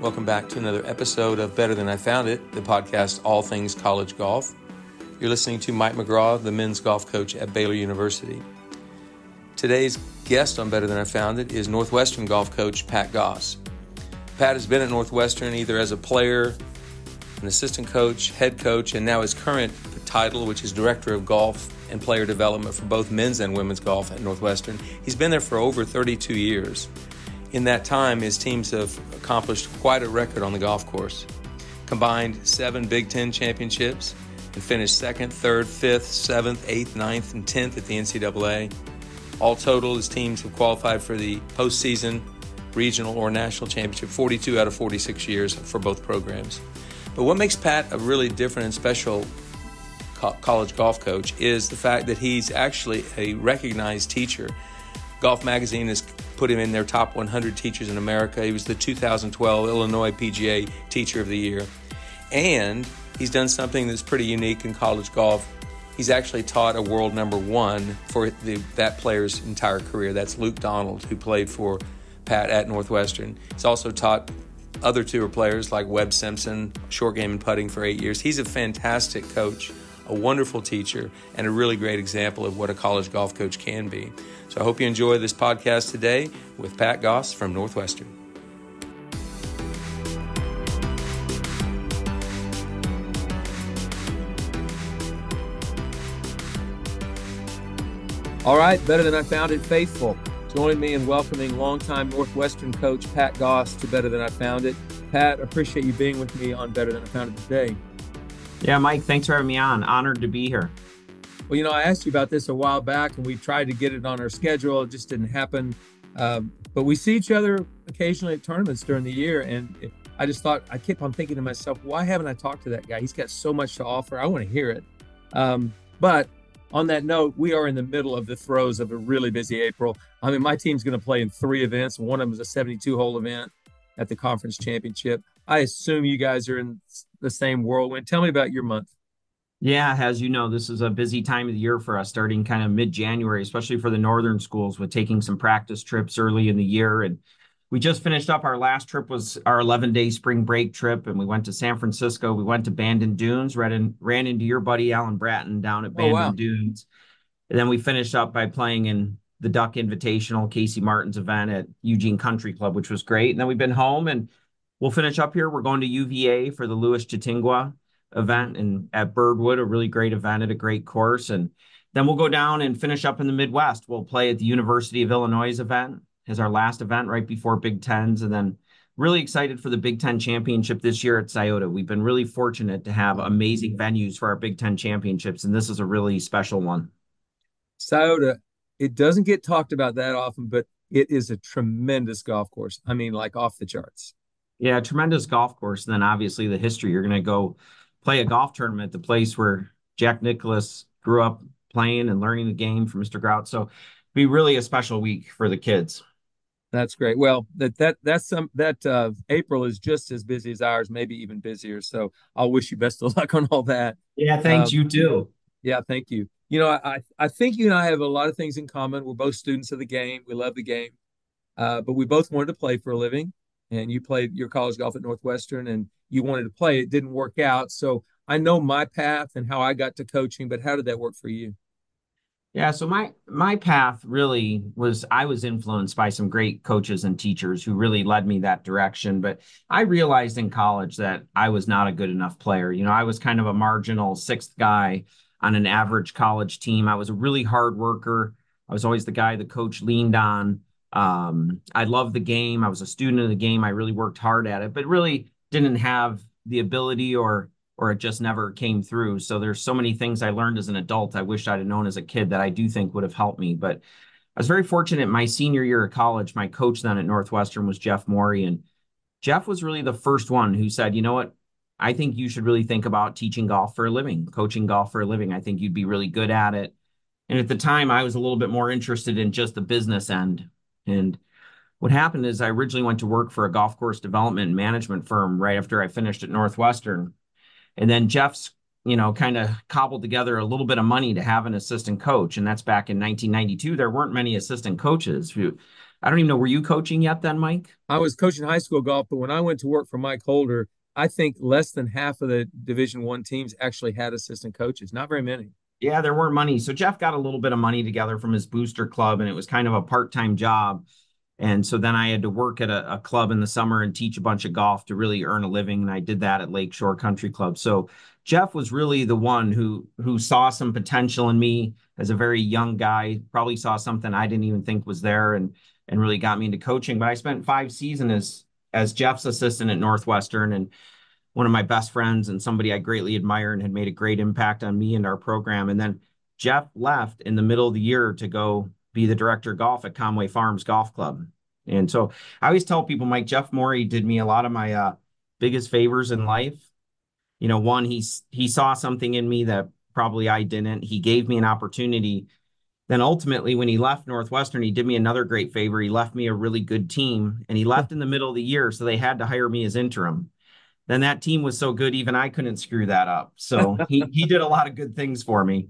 Welcome back to another episode of Better Than I Found It, the podcast all things college golf. You're listening to Mike McGraw, the men's golf coach at Baylor University. Today's guest on Better Than I Found It is Northwestern golf coach Pat Goss. Pat has been at Northwestern either as a player, an assistant coach, head coach, and now his current title, which is Director of Golf and Player Development for both men's and women's golf at Northwestern. He's been there for over 32 years. In that time, his teams have accomplished quite a record on the golf course. Combined 7 Big Ten championships and finished 2nd, 3rd, 5th, 7th, 8th, 9th, and 10th at the NCAA. All total, his teams have qualified for the postseason, regional, or national championship 42 out of 46 years for both programs. But what makes Pat a really different and special college golf coach is the fact that he's actually a recognized teacher. Golf Magazine has put him in their top 100 teachers in America. He was the 2012 Illinois PGA Teacher of the Year. And he's done something that's pretty unique in college golf. He's actually taught a world number 1 for that player's entire career. That's Luke Donald, who played for Pat at Northwestern. He's also taught other tour players like Webb Simpson, short game and putting for 8 years. He's a fantastic coach, a wonderful teacher, and a really great example of what a college golf coach can be. So I hope you enjoy this podcast today with Pat Goss from Northwestern. All right, Better Than I Found It faithful. Join me in welcoming longtime Northwestern coach Pat Goss to Better Than I Found It. Pat, appreciate you being with me on Better Than I Found It today. Yeah, Mike, thanks for having me on. Honored to be here. Well, I asked you about this a while back, and we tried to get it on our schedule. It just didn't happen. But we see each other occasionally at tournaments during the year, and I just thought, I kept on thinking to myself, why haven't I talked to that guy? He's got so much to offer. I want to hear it. But on that note, we are in the middle of the throes of a really busy April. I mean, my team's going to play in 3 events. One of them is a 72-hole event at the conference championship. I assume you guys are in the same whirlwind. Tell me about your month. Yeah, as you know, this is a busy time of the year for us, starting kind of mid-January, especially for the northern schools, with taking some practice trips early in the year. And we just finished up. Our last trip was our 11-day spring break trip, and we went to San Francisco. We went to Bandon Dunes, ran into your buddy Alan Bratton down at Bandon Dunes. And then we finished up by playing in the Duck Invitational, Casey Martin's event at Eugene Country Club, which was great. And then we've been home, and we'll finish up here. We're going to UVA for the Louis Chatingua event and at Birdwood, a really great event at a great course. And then we'll go down and finish up in the Midwest. We'll play at the University of Illinois event as our last event right before Big Tens. And then really excited for the Big Ten Championship this year at Scioto. We've been really fortunate to have amazing venues for our Big Ten Championships, and this is a really special one. Scioto, it doesn't get talked about that often, but it is a tremendous golf course. I mean, like off the charts. Yeah, tremendous golf course. And then obviously the history. You're going to go play a golf tournament, the place where Jack Nicklaus grew up playing and learning the game from Mr. Grout. So be really a special week for the kids. That's great. Well, April is just as busy as ours, maybe even busier. So I'll wish you best of luck on all that. Yeah, thanks. You too. Yeah, thank you. I think you and I have a lot of things in common. We're both students of the game. We love the game. But we both wanted to play for a living. And you played your college golf at Northwestern, and you wanted to play. It didn't work out. So I know my path and how I got to coaching, but how did that work for you? Yeah, so my path really was, I was influenced by some great coaches and teachers who really led me that direction. But I realized in college that I was not a good enough player. I was kind of a marginal 6th guy on an average college team. I was a really hard worker. I was always the guy the coach leaned on. I loved the game. I was a student of the game. I really worked hard at it, but really didn't have the ability or it just never came through. So there's so many things I learned as an adult I wished I'd have known as a kid that I do think would have helped me. But I was very fortunate my senior year of college. My coach then at Northwestern was Jeff Morey. And Jeff was really the first one who said, you know what, I think you should really think about teaching golf for a living, coaching golf for a living. I think you'd be really good at it. And at the time, I was a little bit more interested in just the business end. And what happened is I originally went to work for a golf course development and management firm right after I finished at Northwestern. And then Jeff's, kind of cobbled together a little bit of money to have an assistant coach. And that's back in 1992. There weren't many assistant coaches. I don't even know. Were you coaching yet then, Mike? I was coaching high school golf, but when I went to work for Mike Holder, I think less than half of the Division I teams actually had assistant coaches. Not very many. Yeah, there weren't money. So Jeff got a little bit of money together from his booster club, and it was kind of a part-time job. And so then I had to work at a club in the summer and teach a bunch of golf to really earn a living. And I did that at Lakeshore Country Club. So Jeff was really the one who saw some potential in me as a very young guy, probably saw something I didn't even think was there and really got me into coaching. But I spent 5 seasons as Jeff's assistant at Northwestern, and one of my best friends and somebody I greatly admire and had made a great impact on me and our program. And then Jeff left in the middle of the year to go be the director of golf at Conway Farms Golf Club. And so I always tell people, Mike, Jeff Morey did me a lot of my biggest favors in life. You know, one, he saw something in me that probably I didn't. He gave me an opportunity. Then ultimately, when he left Northwestern, he did me another great favor. He left me a really good team, and he left in the middle of the year, so they had to hire me as interim. Then that team was so good, even I couldn't screw that up. So he did a lot of good things for me.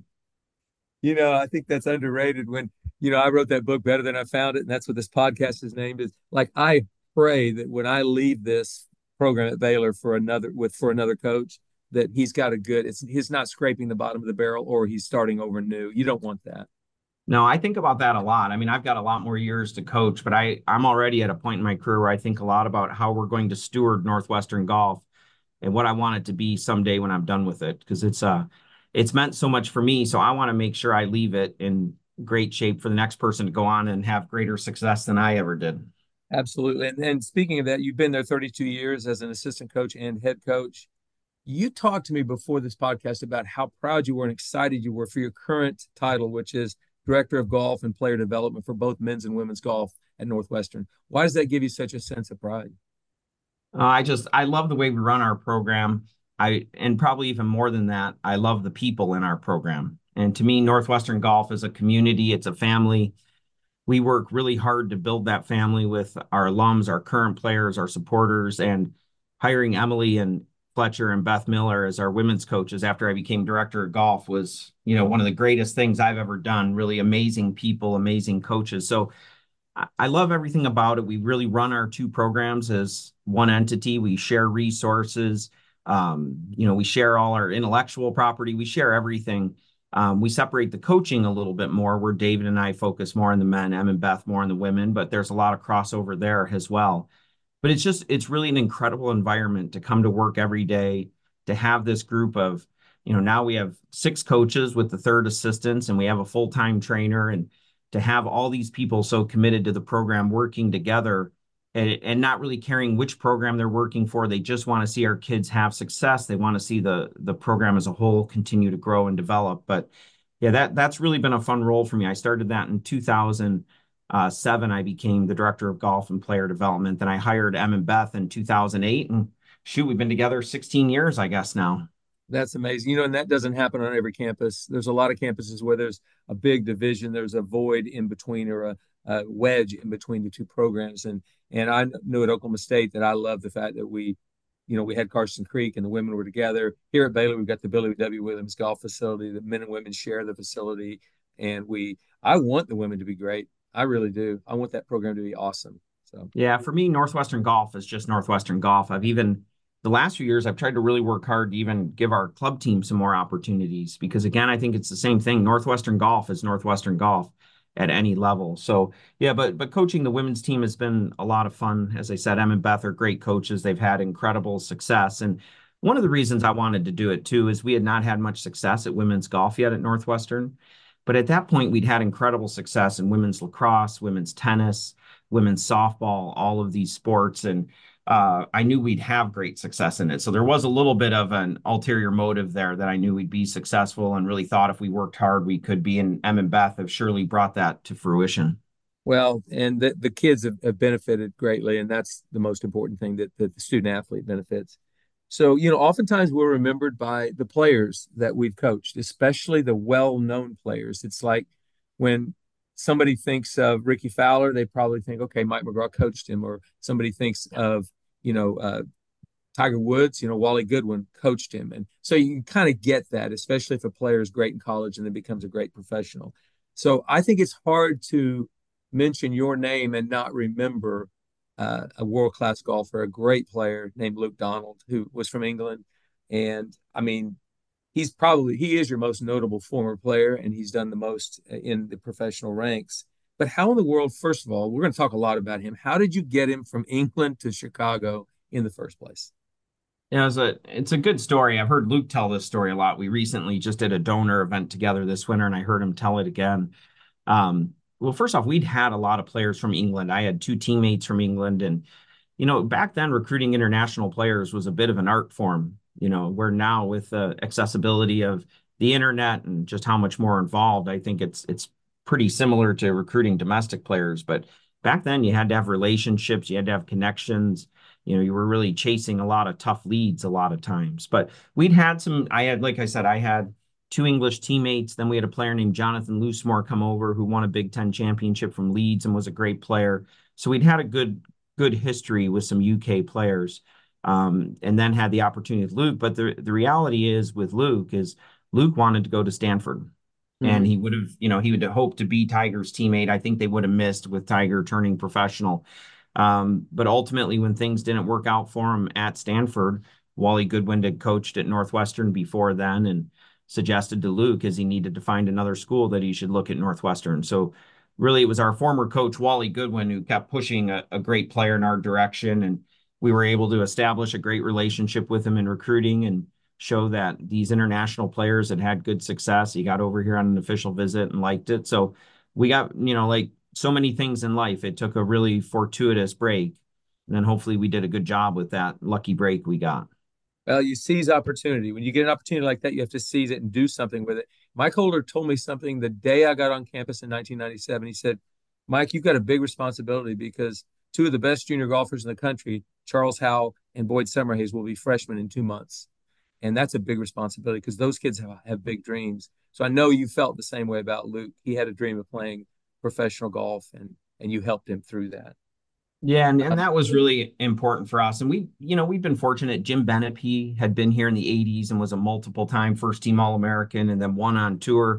I think that's underrated when, I wrote that book Better Than I Found It, and that's what this podcast is named is. Like, I pray that when I leave this program at Baylor for another coach, that he's not scraping the bottom of the barrel or he's starting over new. You don't want that. No, I think about that a lot. I mean, I've got a lot more years to coach, but I'm already at a point in my career where I think a lot about how we're going to steward Northwestern golf and what I want it to be someday when I'm done with it, because it's meant so much for me. So I want to make sure I leave it in great shape for the next person to go on and have greater success than I ever did. Absolutely. And speaking of that, you've been there 32 years as an assistant coach and head coach. You talked to me before this podcast about how proud you were and excited you were for your current title, which is Director of Golf and Player Development for both men's and women's golf at Northwestern. Why does that give you such a sense of pride? I love the way we run our program. And probably even more than that, I love the people in our program. And to me, Northwestern Golf is a community. It's a family. We work really hard to build that family with our alums, our current players, our supporters, and hiring Emily and Fletcher and Beth Miller as our women's coaches after I became director of golf was, one of the greatest things I've ever done. Really amazing people, amazing coaches. So I love everything about it. We really run our two programs as one entity. We share resources. We share all our intellectual property. We share everything. We separate the coaching a little bit more, where David and I focus more on the men, Em and Beth more on the women, but there's a lot of crossover there as well. But it's really an incredible environment to come to work every day, to have this group of, now we have 6 coaches with the third assistants, and we have a full-time trainer, and to have all these people so committed to the program working together and not really caring which program they're working for. They just want to see our kids have success. They want to see the program as a whole continue to grow and develop. But yeah, that's really been a fun role for me. I started that in 2007. I became the director of golf and player development. Then I hired Em and Beth in 2008. And shoot, we've been together 16 years, I guess now. That's amazing. And that doesn't happen on every campus. There's a lot of campuses where there's a big division, there's a void in between or a wedge in between the two programs. And I knew at Oklahoma State that I love the fact that we had Carson Creek and the women were together. Here at Baylor, we've got the Billy W. Williams golf facility. The men and women share the facility. And I want the women to be great. I really do. I want that program to be awesome. So yeah, for me, Northwestern Golf is just Northwestern Golf. The last few years, I've tried to really work hard to even give our club team some more opportunities because, again, I think it's the same thing. Northwestern Golf is Northwestern Golf at any level. So, yeah, but coaching the women's team has been a lot of fun. As I said, Em and Beth are great coaches. They've had incredible success. And one of the reasons I wanted to do it, too, is we had not had much success at women's golf yet at Northwestern. But at that point, we'd had incredible success in women's lacrosse, women's tennis, women's softball, all of these sports. And I knew we'd have great success in it. So there was a little bit of an ulterior motive there that I knew we'd be successful and really thought if we worked hard, we could be. And Em and Beth have surely brought that to fruition. well, and the kids have benefited greatly, and that's the most important thing that the student athlete benefits. So, oftentimes we're remembered by the players that we've coached, especially the well-known players. It's like when somebody thinks of Ricky Fowler, they probably think, okay, Mike McGraw coached him, or somebody thinks of, you know, uh, Tiger Woods, Wally Goodwin coached him. And so you kind of get that, especially if a player is great in college and then becomes a great professional. So I think it's hard to mention your name and not remember a world-class golfer, a great player named Luke Donald, who was from England. And I mean, he is your most notable former player, and he's done the most in the professional ranks. But how in the world, first of all, we're going to talk a lot about him. How did you get him from England to Chicago in the first place? Yeah, it's a good story. I've heard Luke tell this story a lot. We recently just did a donor event together this winter, and I heard him tell it again. Well, first off, we'd had a lot of players from England. I had two teammates from England, and back then recruiting international players was a bit of an art form. Where now with the accessibility of the internet and just how much more involved, I think it's pretty similar to recruiting domestic players. But back then, you had to have relationships, you had to have connections. You were really chasing a lot of tough leads a lot of times. But we'd had some. Like I said, I had two English teammates. Then we had a player named Jonathan Loosemore come over who won a Big Ten championship from Leeds and was a great player. So we'd had a good history with some UK players, and then had the opportunity with Luke. But the reality is with Luke is Luke wanted to go to Stanford. And Mm-hmm. he would have hoped to be Tiger's teammate. I think they would have missed with Tiger turning professional. But ultimately, when things didn't work out for him at Stanford, Wally Goodwin had coached at Northwestern before then and suggested to Luke as he needed to find another school that he should look at Northwestern. So really, it was our former coach, Wally Goodwin, who kept pushing a great player in our direction. And we were able to establish a great relationship with him in recruiting and show that these international players had good success. He got over here on an official visit and liked it. So we got, like so many things in life, it took a really fortuitous break. And then hopefully we did a good job with that lucky break we got. Well, you seize opportunity. When you get an opportunity like that, you have to seize it and do something with it. Mike Holder told me something the day I got on campus in 1997. He said, Mike, you've got a big responsibility because two of the best junior golfers in the country, Charles Howell and Boyd Summerhays, will be freshmen in 2 months. And that's a big responsibility because those kids have big dreams. So I know you felt the same way about Luke. He had a dream of playing professional golf, and you helped him through that. Yeah, and that was really important for us. And we've been fortunate. Jim Benepe had been here in the 80s and was a multiple time first team All-American and then won on tour.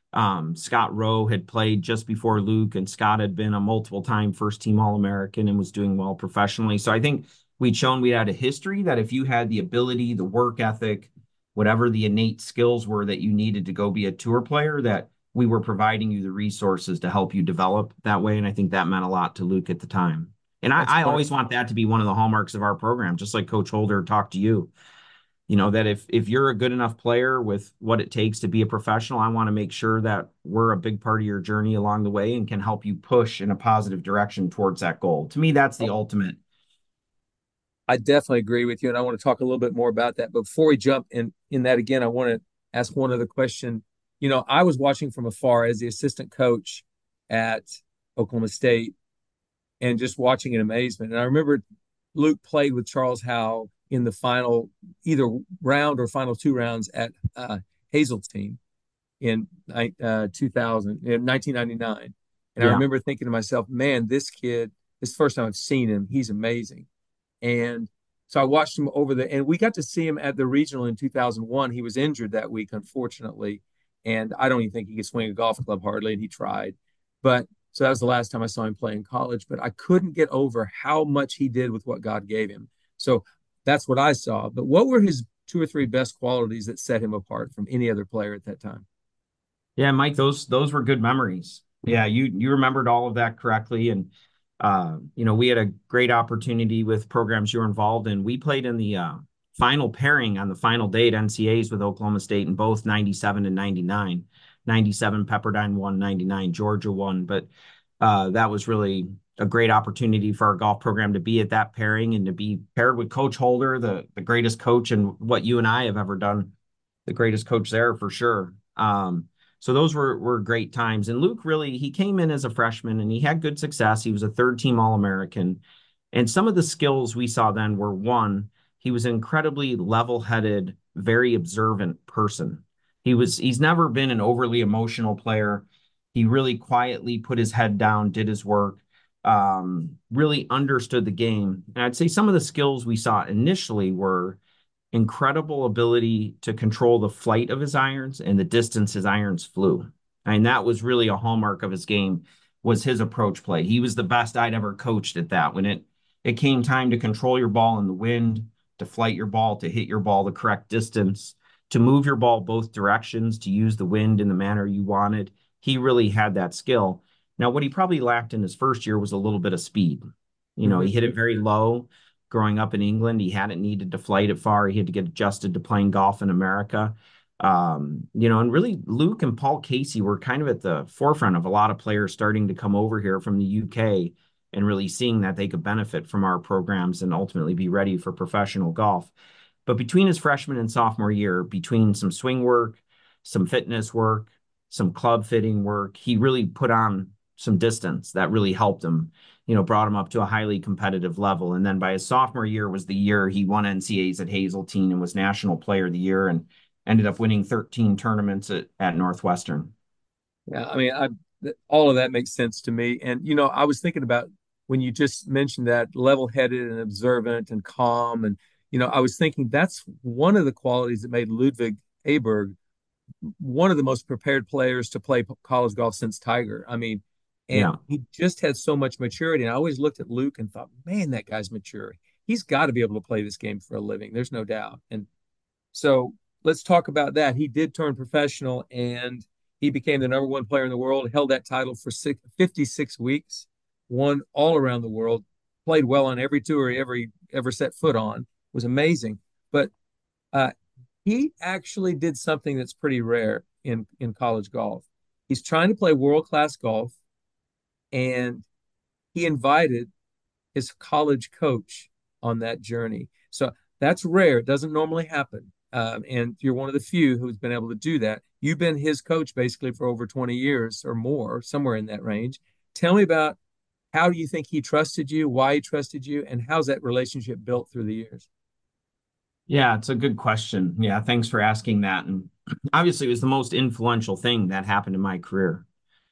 Scott Rowe had played just before Luke, and Scott had been a multiple time first team All-American and was doing well professionally. So I think we'd shown we had a history that if you had the ability, the work ethic, whatever the innate skills were that you needed to go be a tour player, that we were providing you the resources to help you develop that way. And I think that meant a lot to Luke at the time. And That's I one. always want that to be one of the hallmarks of our program, just like Coach Holder talked to you. That if you're a good enough player with what it takes to be a professional, I want to make sure that we're a big part of your journey along the way and can help you push in a positive direction towards that goal. To me, that's the ultimate. I definitely agree with you, and I want to talk a little bit more about that. But before we jump in that again, I want to ask one other question. I was watching from afar as the assistant coach at Oklahoma State, and just watching in amazement. And I remember Luke played with Charles Howell in the final, either round or final two rounds at Hazeltine in 2000, in 1999. And I Yeah. remember thinking to myself, man, this kid, this is the first time I've seen him. He's amazing. And so I watched him and we got to see him at the regional in 2001. He was injured that week, unfortunately. And I don't even think he could swing a golf club hardly, and he tried. But so that was the last time I saw him play in college. But I couldn't get over how much he did with what God gave him. So that's what I saw. But what were his two or three best qualities that set him apart from any other player at that time? Yeah, Mike, those were good memories. Yeah, you remembered all of that correctly. And we had a great opportunity with programs you were involved in. We played in the final pairing on the final day at NCAs with Oklahoma State in both 97 and 99. 97 Pepperdine won, 99 Georgia won. But that was really a great opportunity for our golf program to be at that pairing and to be paired with Coach Holder, the greatest coach and what you and I have ever done, the greatest coach there for sure. So those were great times. And Luke really, he came in as a freshman and he had good success. He was a third team All-American. And some of the skills we saw then were one, he was an incredibly level-headed, very observant person. He's never been an overly emotional player. He really quietly put his head down, did his work, really understood the game. And I'd say some of the skills we saw initially were incredible ability to control the flight of his irons and the distance his irons flew. And that was really a hallmark of his game. was his approach play. He was the best I'd ever coached at that. When it came time to control your ball in the wind, to flight your ball, to hit your ball the correct distance, to move your ball both directions, to use the wind in the manner you wanted, he really had that skill. Now, what he probably lacked in his first year was a little bit of speed. He hit it very low. Growing up in England, he hadn't needed to flight it far. He had to get adjusted to playing golf in America. And really Luke and Paul Casey were kind of at the forefront of a lot of players starting to come over here from the UK and really seeing that they could benefit from our programs and ultimately be ready for professional golf. But between his freshman and sophomore year, between some swing work, some fitness work, some club fitting work, he really put on some distance that really helped him, brought him up to a highly competitive level. And then by his sophomore year was the year he won NCAAs at Hazeltine and was National Player of the Year and ended up winning 13 tournaments at Northwestern. Yeah, I mean, all of that makes sense to me. And I was thinking about when you just mentioned that level-headed and observant and calm, and I was thinking that's one of the qualities that made Ludwig Aberg one of the most prepared players to play college golf since Tiger. I mean, and Yeah. he just had so much maturity. And I always looked at Luke and thought, man, that guy's mature. He's got to be able to play this game for a living. There's no doubt. And so let's talk about that. He did turn professional and he became the number one player in the world, held that title for 56 weeks, won all around the world, played well on every tour he ever set foot on. It was amazing. But uh, he actually did something that's pretty rare in college golf. He's trying to play world class golf, and he invited his college coach on that journey. So that's rare. It doesn't normally happen. And you're one of the few who's been able to do that. You've been his coach basically for over 20 years or more, somewhere in that range. Tell me about how do you think he trusted you, why he trusted you, and how's that relationship built through the years? Yeah, it's a good question. Yeah, thanks for asking that. And obviously, it was the most influential thing that happened in my career.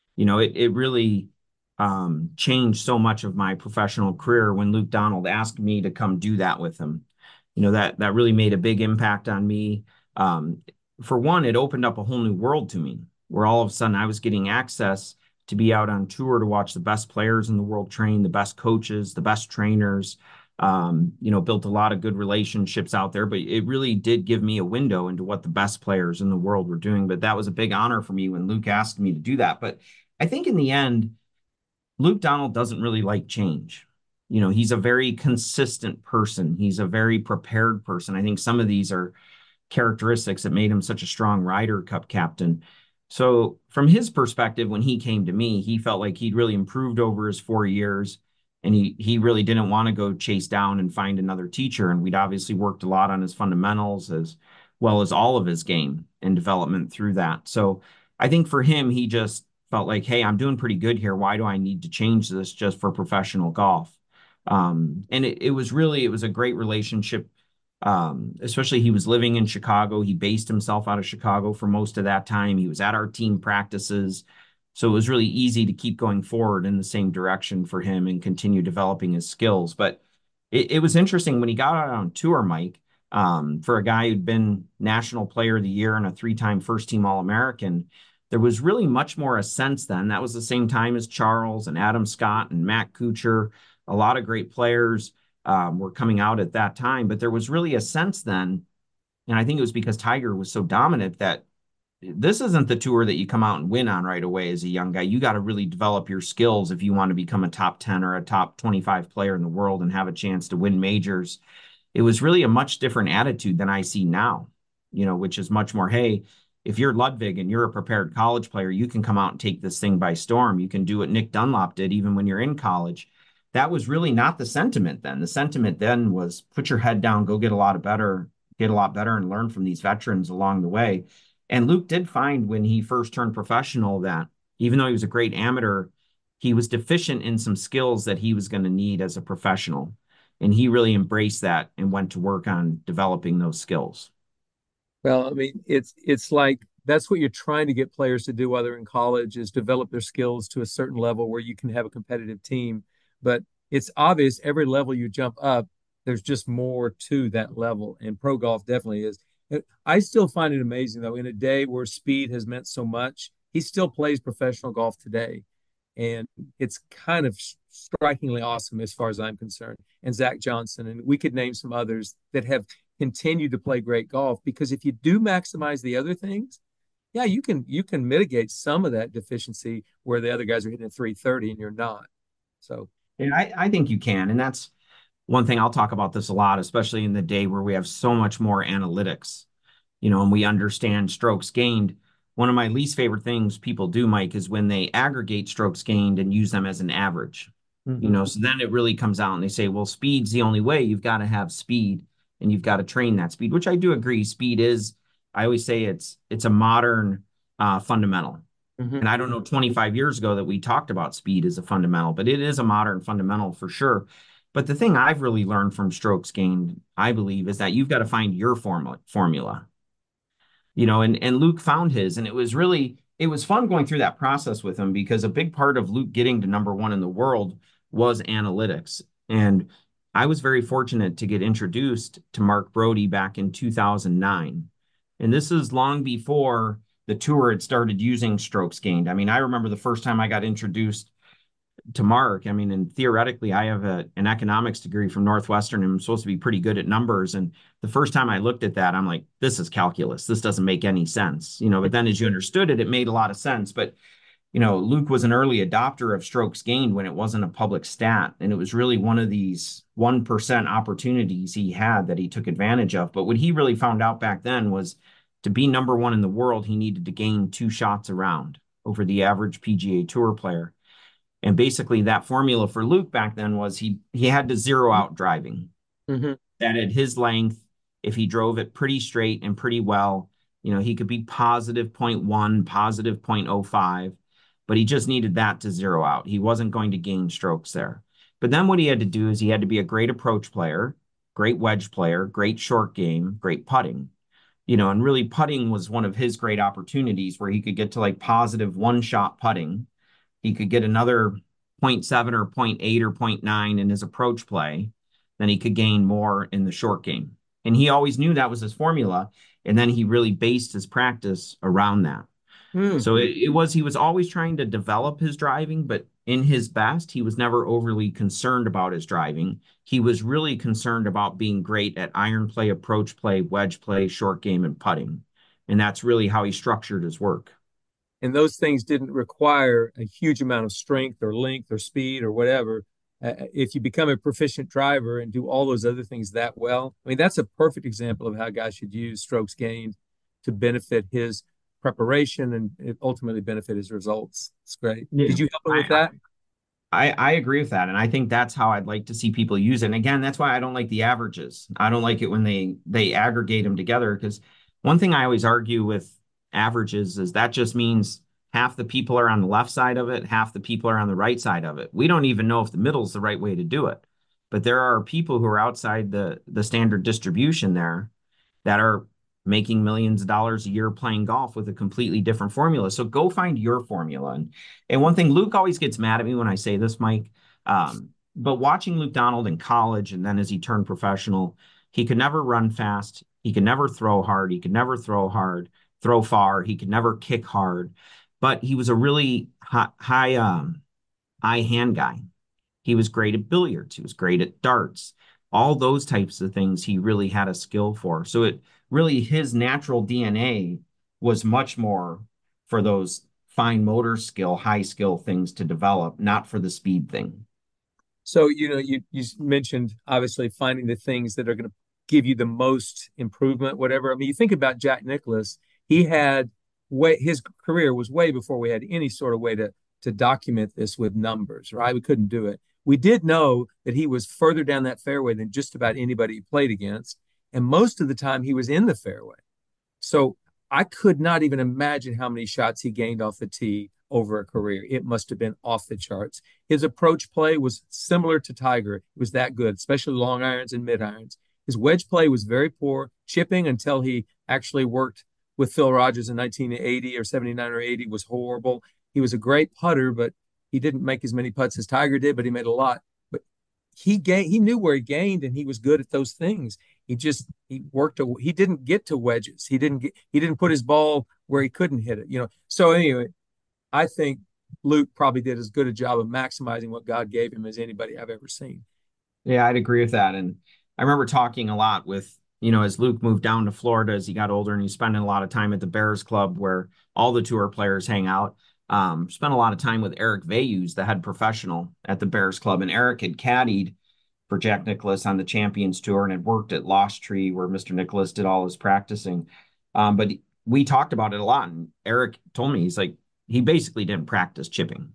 It really changed so much of my professional career when Luke Donald asked me to come do that with him. That really made a big impact on me. Um, for one, it opened up a whole new world to me, where all of a sudden I was getting access to be out on tour to watch the best players in the world train, the best coaches, the best trainers. Built a lot of good relationships out there, but it really did give me a window into what the best players in the world were doing. But that was a big honor for me when Luke asked me to do that. But I think in the end, Luke Donald doesn't really like change. He's a very consistent person. He's a very prepared person. I think some of these are characteristics that made him such a strong Ryder Cup captain. So, from his perspective, when he came to me, he felt like he'd really improved over his 4 years, and he really didn't want to go chase down and find another teacher. And we'd obviously worked a lot on his fundamentals as well as all of his game and development through that. So, I think for him, he just felt like, hey, I'm doing pretty good here. Why do I need to change this just for professional golf? And it was a great relationship. Especially he was living in Chicago. He based himself out of Chicago for most of that time. He was at our team practices. So it was really easy to keep going forward in the same direction for him and continue developing his skills. But it was interesting when he got out on tour, Mike, for a guy who'd been National Player of the Year and a three-time first-team All-American. There was really much more a sense then. That was the same time as Charles and Adam Scott and Matt Kuchar, a lot of great players were coming out at that time. But there was really a sense then, and I think it was because Tiger was so dominant that this isn't the tour that you come out and win on right away as a young guy. You got to really develop your skills if you want to become a top 10 or a top 25 player in the world and have a chance to win majors. It was really a much different attitude than I see now, which is much more, hey, if you're Ludwig and you're a prepared college player, you can come out and take this thing by storm. You can do what Nick Dunlop did even when you're in college. That was really not the sentiment then. The sentiment then was put your head down, go get a lot better and learn from these veterans along the way. And Luke did find when he first turned professional that even though he was a great amateur, he was deficient in some skills that he was going to need as a professional. And he really embraced that and went to work on developing those skills. Well, I mean, it's like that's what you're trying to get players to do while they're in college is develop their skills to a certain level where you can have a competitive team. But it's obvious every level you jump up, there's just more to that level, and pro golf definitely is. I still find it amazing though, in a day where speed has meant so much, he still plays professional golf today. and it's kind of strikingly awesome as far as I'm concerned. And Zach Johnson, and we could name some others that have continued to play great golf, because if you do maximize the other things, yeah, you can mitigate some of that deficiency where the other guys are hitting at 330 and you're not. So, And I think you can. And that's one thing I'll talk about this a lot, especially in the day where we have so much more analytics, and we understand strokes gained. One of my least favorite things people do, Mike, is when they aggregate strokes gained and use them as an average. So then it really comes out and they say, well, speed's the only way. You've got to have speed and you've got to train that speed, which I do agree. Speed is, I always say it's a modern fundamental. mhm. And I don't know 25 years ago that we talked about speed as a fundamental, but it is a modern fundamental for sure. But the thing I've really learned from strokes gained, I believe, is that you've got to find your formula. And Luke found his, and it was fun going through that process with him, because a big part of Luke getting to number one in the world was analytics. And I was very fortunate to get introduced to Mark Brody back in 2009. And this is long before the tour had started using strokes gained. I mean, I remember the first time I got introduced to Mark. I mean, and theoretically, I have an economics degree from Northwestern, and I'm supposed to be pretty good at numbers. And the first time I looked at that, I'm like, this is calculus. This doesn't make any sense. But then as you understood it, it made a lot of sense. But, Luke was an early adopter of strokes gained when it wasn't a public stat. And it was really one of these 1% opportunities he had that he took advantage of. But what he really found out back then was to be number one in the world, he needed to gain 2 shots around over the average PGA Tour player. And basically that formula for Luke back then was he had to zero out driving. Mhm. That at his length, if he drove it pretty straight and pretty well, he could be positive 0.1, positive 0.05, but he just needed that to zero out. He wasn't going to gain strokes there. But then what he had to do is he had to be a great approach player, great wedge player, great short game, great putting. And really putting was one of his great opportunities where he could get to like positive 1 shot putting. He could get another 0.7 or 0.8 or 0.9 in his approach play. Then he could gain more in the short game. And he always knew that was his formula. And then he really based his practice around that. Mm. So he was always trying to develop his driving, but in his best, he was never overly concerned about his driving. He was really concerned about being great at iron play, approach play, wedge play, short game, and putting. And that's really how he structured his work. And those things didn't require a huge amount of strength or length or speed or whatever. If you become a proficient driver and do all those other things that well, I mean, that's a perfect example of how guys should use strokes gained to benefit his preparation and it ultimately benefit his results. It's great. Yeah. Did you help him with I, that? I agree with that. And I think that's how I'd like to see people use it. And again, that's why I don't like the averages. I don't like it when they aggregate them together, because one thing I always argue with averages is that just means half the people are on the left side of it, half the people are on the right side of it. We don't even know if the middle is the right way to do it. But there are people who are outside the standard distribution there that are making millions of dollars a year playing golf with a completely different formula. So go find your formula. And one thing, Luke always gets mad at me when I say this, Mike, but watching Luke Donald in college and then as he turned professional, he could never run fast. He could never throw hard. He could never throw far. He could never kick hard, but he was a really high hand guy. He was great at billiards. He was great at darts. All those types of things he really had a skill for. So it really, his natural DNA was much more for those fine motor skill, high skill things to develop, not for the speed thing. So, you mentioned obviously finding the things that are going to give you the most improvement, whatever. I mean, you think about Jack Nicklaus, he had his career was way before we had any sort of way to document this with numbers, right? We couldn't do it. We did know that he was further down that fairway than just about anybody he played against. And most of the time he was in the fairway. So I could not even imagine how many shots he gained off the tee over a career. It must have been off the charts. His approach play was similar to Tiger. It was that good, especially long irons and mid irons. His wedge play was very poor, chipping until he actually worked with Phil Rogers in 1980 or 79 or 80 was horrible. He was a great putter, but he didn't make as many putts as Tiger did, but he made a lot. But he knew where he gained and he was good at those things. He didn't get to wedges. He didn't put his ball where he couldn't hit it. So anyway, I think Luke probably did as good a job of maximizing what God gave him as anybody I've ever seen. Yeah, I'd agree with that. And I remember talking a lot with, as Luke moved down to Florida as he got older and he's spending a lot of time at the Bears Club where all the tour players hang out. Spent a lot of time with Eric Vayus, the head professional at the Bears Club. And Eric had caddied for Jack Nicklaus on the Champions Tour and had worked at Lost Tree where Mr. Nicklaus did all his practicing. But we talked about it a lot. And Eric told me, he's like, he basically didn't practice chipping.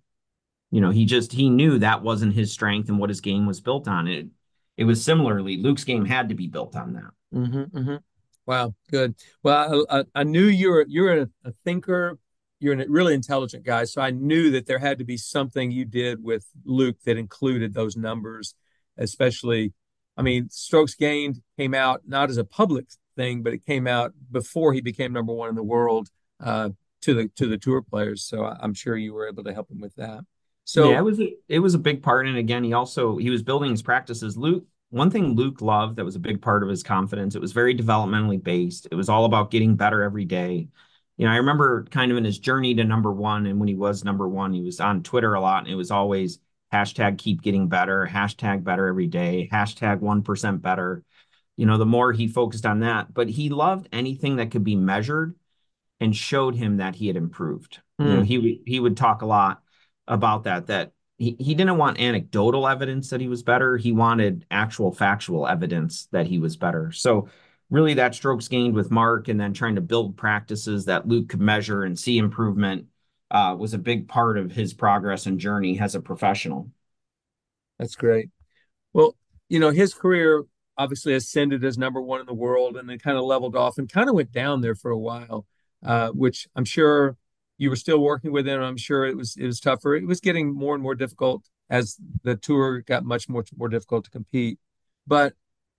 He knew that wasn't his strength and what his game was built on. It was similarly, Luke's game had to be built on that. Mm-hmm, mm-hmm. Wow, good. Well, I knew you're a thinker. You're a really intelligent guy, so I knew that there had to be something you did with Luke that included those numbers, especially. I mean, strokes gained came out not as a public thing, but it came out before he became number one in the world to the tour players. So I'm sure you were able to help him with that. Yeah, So it was a big part. And again, he was building his practices. One thing Luke loved that was a big part of his confidence, it was very developmentally based. It was all about getting better every day. I remember kind of in his journey to number one, and when he was number one, he was on Twitter a lot, and it was always hashtag keep getting better, hashtag better every day, hashtag 1% better. The more he focused on that, but he loved anything that could be measured and showed him that he had improved. He would talk a lot about that he didn't want anecdotal evidence that he was better. He wanted actual factual evidence that he was better. So really that strokes gained with Mark and then trying to build practices that Luke could measure and see improvement was a big part of his progress and journey as a professional. that's great. Well, his career obviously ascended as number one in the world and then kind of leveled off and kind of went down there for a while, which I'm sure you were still working with him. I'm sure it was tougher. It was getting more and more difficult as the tour got much more difficult to compete. But,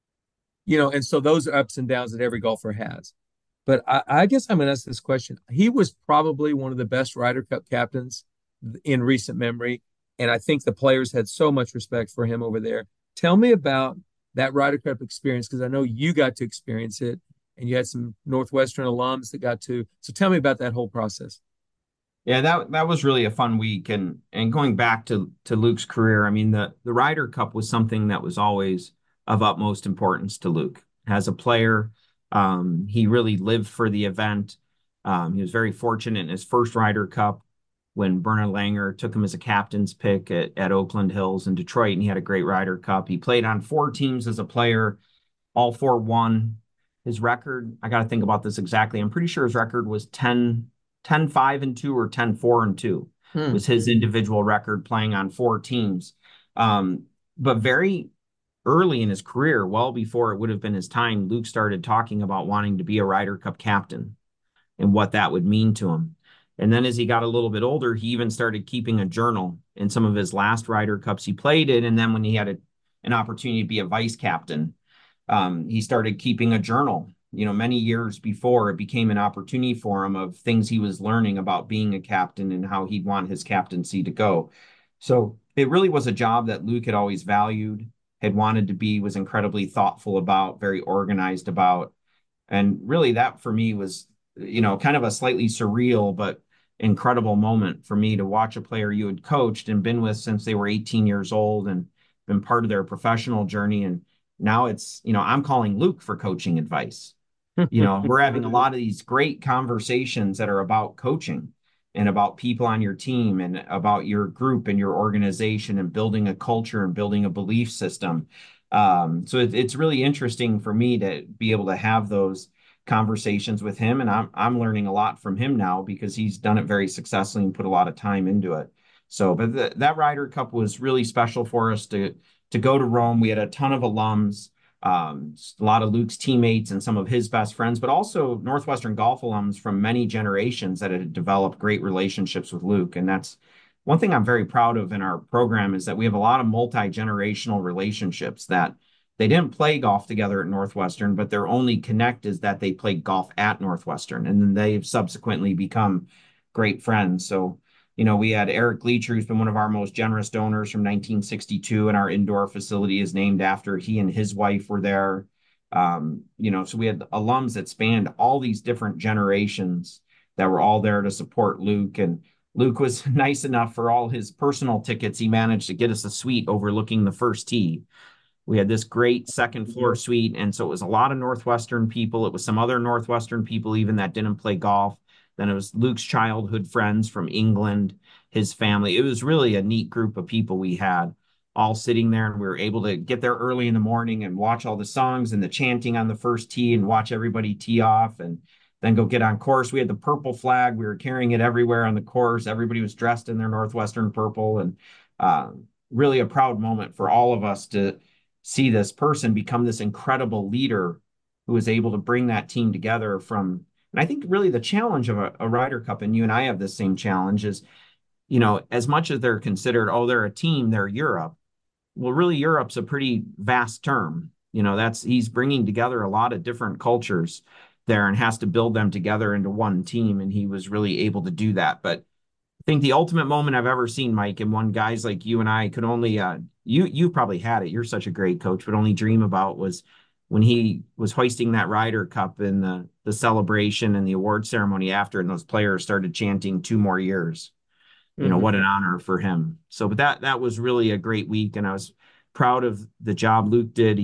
and so those are ups and downs that every golfer has. But I guess I'm going to ask this question. He was probably one of the best Ryder Cup captains in recent memory. And I think the players had so much respect for him over there. Tell me about that Ryder Cup experience, because I know you got to experience it and you had some Northwestern alums that got to. So tell me about that whole process. Yeah, that was really a fun week. And going back to Luke's career, I mean, the Ryder Cup was something that was always of utmost importance to Luke. As a player, he really lived for the event. He was very fortunate in his first Ryder Cup when Bernard Langer took him as a captain's pick at Oakland Hills in Detroit, and he had a great Ryder Cup. He played on 4 teams as a player, all 4 won. His record, I got to think about this exactly. I'm pretty sure his record was 10-5-2 or 10-4-2 was his individual record playing on 4 teams. But very early in his career, well before it would have been his time, Luke started talking about wanting to be a Ryder Cup captain and what that would mean to him. And then as he got a little bit older, he even started keeping a journal in some of his last Ryder Cups he played in. And then when he had an opportunity to be a vice captain, he started keeping a journal. Many years before, it became an opportunity for him of things he was learning about being a captain and how he'd want his captaincy to go. So it really was a job that Luke had always valued, had wanted to be, was incredibly thoughtful about, very organized about. And really that for me was, kind of a slightly surreal but incredible moment for me to watch a player you had coached and been with since they were 18 years old and been part of their professional journey. And now it's, I'm calling Luke for coaching advice. We're having a lot of these great conversations that are about coaching and about people on your team and about your group and your organization and building a culture and building a belief system. So it's really interesting for me to be able to have those conversations with him. And I'm learning a lot from him now because he's done it very successfully and put a lot of time into it. So, but that Ryder Cup was really special for us to go to Rome. We had a ton of alums, a lot of Luke's teammates and some of his best friends, but also Northwestern golf alums from many generations that had developed great relationships with Luke. And that's one thing I'm very proud of in our program is that we have a lot of multi-generational relationships that they didn't play golf together at Northwestern, but their only connect is that they played golf at Northwestern. And then they've subsequently become great friends. So, we had Eric Gleacher, who's been one of our most generous donors from 1962, and our indoor facility is named after he and his wife were there. So we had alums that spanned all these different generations that were all there to support Luke. And Luke was nice enough for all his personal tickets. He managed to get us a suite overlooking the first tee. We had this great second floor suite. And so it was a lot of Northwestern people. It was some other Northwestern people, even that didn't play golf. Then it was Luke's childhood friends from England, his family. It was really a neat group of people we had all sitting there. And we were able to get there early in the morning and watch all the songs and the chanting on the first tee and watch everybody tee off and then go get on course. We had the purple flag. We were carrying it everywhere on the course. Everybody was dressed in their Northwestern purple. And really a proud moment for all of us to see this person become this incredible leader who was able to bring that team together from, and I think really the challenge of a Ryder Cup, and you and I have the same challenge, is, as much as they're considered, oh, they're a team, they're Europe. Well, really, Europe's a pretty vast term. He's bringing together a lot of different cultures there and has to build them together into one team. And he was really able to do that. But I think the ultimate moment I've ever seen, Mike, and one guys like you and I could only you probably had it. You're such a great coach, but only dream about was when he was hoisting that Ryder Cup in the celebration and the award ceremony after, and those players started chanting 2 more years. What an honor for him. So, but that was really a great week, and I was proud of the job Luke did.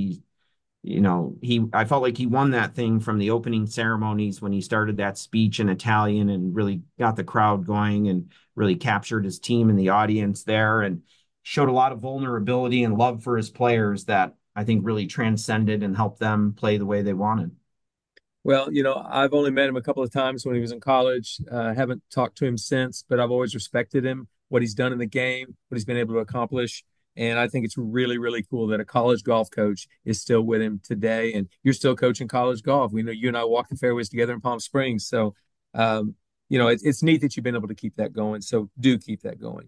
I felt like he won that thing from the opening ceremonies when he started that speech in Italian and really got the crowd going and really captured his team and the audience there and showed a lot of vulnerability and love for his players that I think really transcended and helped them play the way they wanted. Well, I've only met him a couple of times when he was in college. Haven't talked to him since, but I've always respected him, what he's done in the game, what he's been able to accomplish. And I think it's really, really cool that a college golf coach is still with him today. And you're still coaching college golf. We know you and I walk the fairways together in Palm Springs. So, it's neat that you've been able to keep that going. So do keep that going.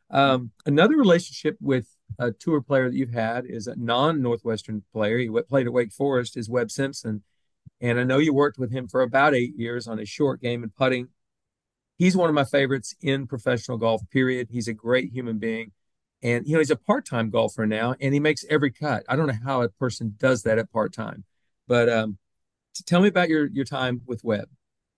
Another relationship with a tour player that you've had is a non-Northwestern player. He played at Wake Forest, is Webb Simpson. And I know you worked with him for about 8 years on his short game and putting. He's one of my favorites in professional golf, period. He's a great human being. And, he's a part-time golfer now, and he makes every cut. I don't know how a person does that at part-time. But tell me about your time with Webb.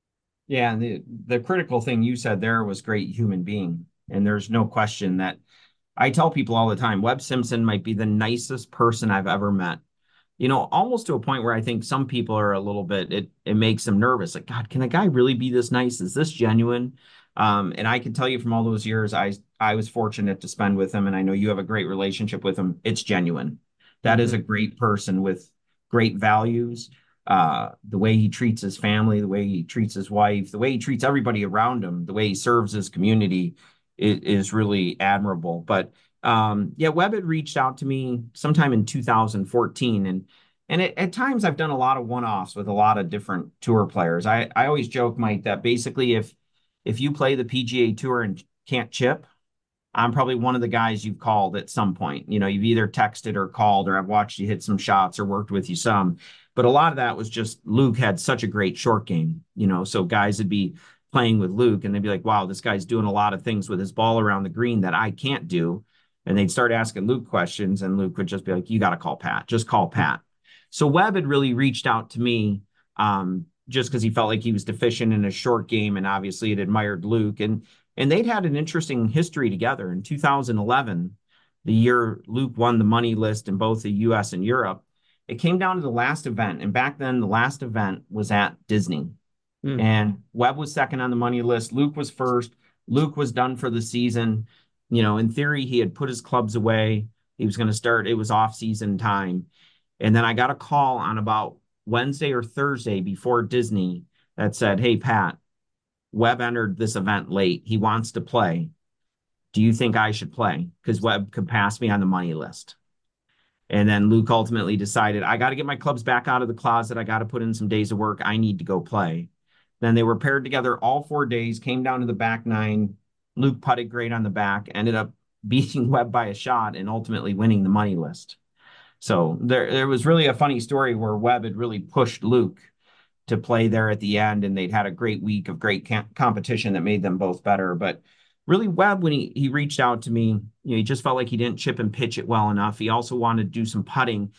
Yeah, and the critical thing you said there was great human being. And there's no question that I tell people all the time, Webb Simpson might be the nicest person I've ever met. Almost to a point where I think some people are a little bit, it makes them nervous. Like, God, can a guy really be this nice? Is this genuine? And I can tell you from all those years, I was fortunate to spend with him, and I know you have a great relationship with him. It's genuine. That is a great person with great values. The way he treats his family, the way he treats his wife, the way he treats everybody around him, the way he serves his community is really admirable. But yeah, Webb had reached out to me sometime in 2014, and at times I've done a lot of one-offs with a lot of different tour players. I always joke, Mike, that basically if you play the PGA Tour and can't chip, I'm probably one of the guys you've called at some point. You've either texted or called, or I've watched you hit some shots or worked with you some. But a lot of that was just Luke had such a great short game, so guys would be playing with Luke and they'd be like, wow, this guy's doing a lot of things with his ball around the green that I can't do. And they'd start asking Luke questions, and Luke would just be like, you got to call Pat. Just call Pat. So Webb had really reached out to me just because he felt like he was deficient in his short game, and obviously had admired Luke. And they'd had an interesting history together. In 2011, the year Luke won the money list in both the U.S. and Europe, it came down to the last event. And back then, the last event was at Disney. And Webb was second on the money list. Luke was first. Luke was done for the season. In theory, he had put his clubs away. He was going to start. It was off-season time. And then I got a call on about Wednesday or Thursday before Disney that said, hey, Pat, Webb entered this event late. He wants to play. Do you think I should play? Because Webb could pass me on the money list. And then Luke ultimately decided, I got to get my clubs back out of the closet. I got to put in some days of work. I need to go play. Then they were paired together all 4 days, came down to the back nine. Luke putted great on the back, ended up beating Webb by a shot and ultimately winning the money list. So there was really a funny story where Webb had really pushed Luke to play there at the end, and they'd had a great week of great competition that made them both better. But really, Webb, when he reached out to me, he just felt like he didn't chip and pitch it well enough. He also wanted to do some putting.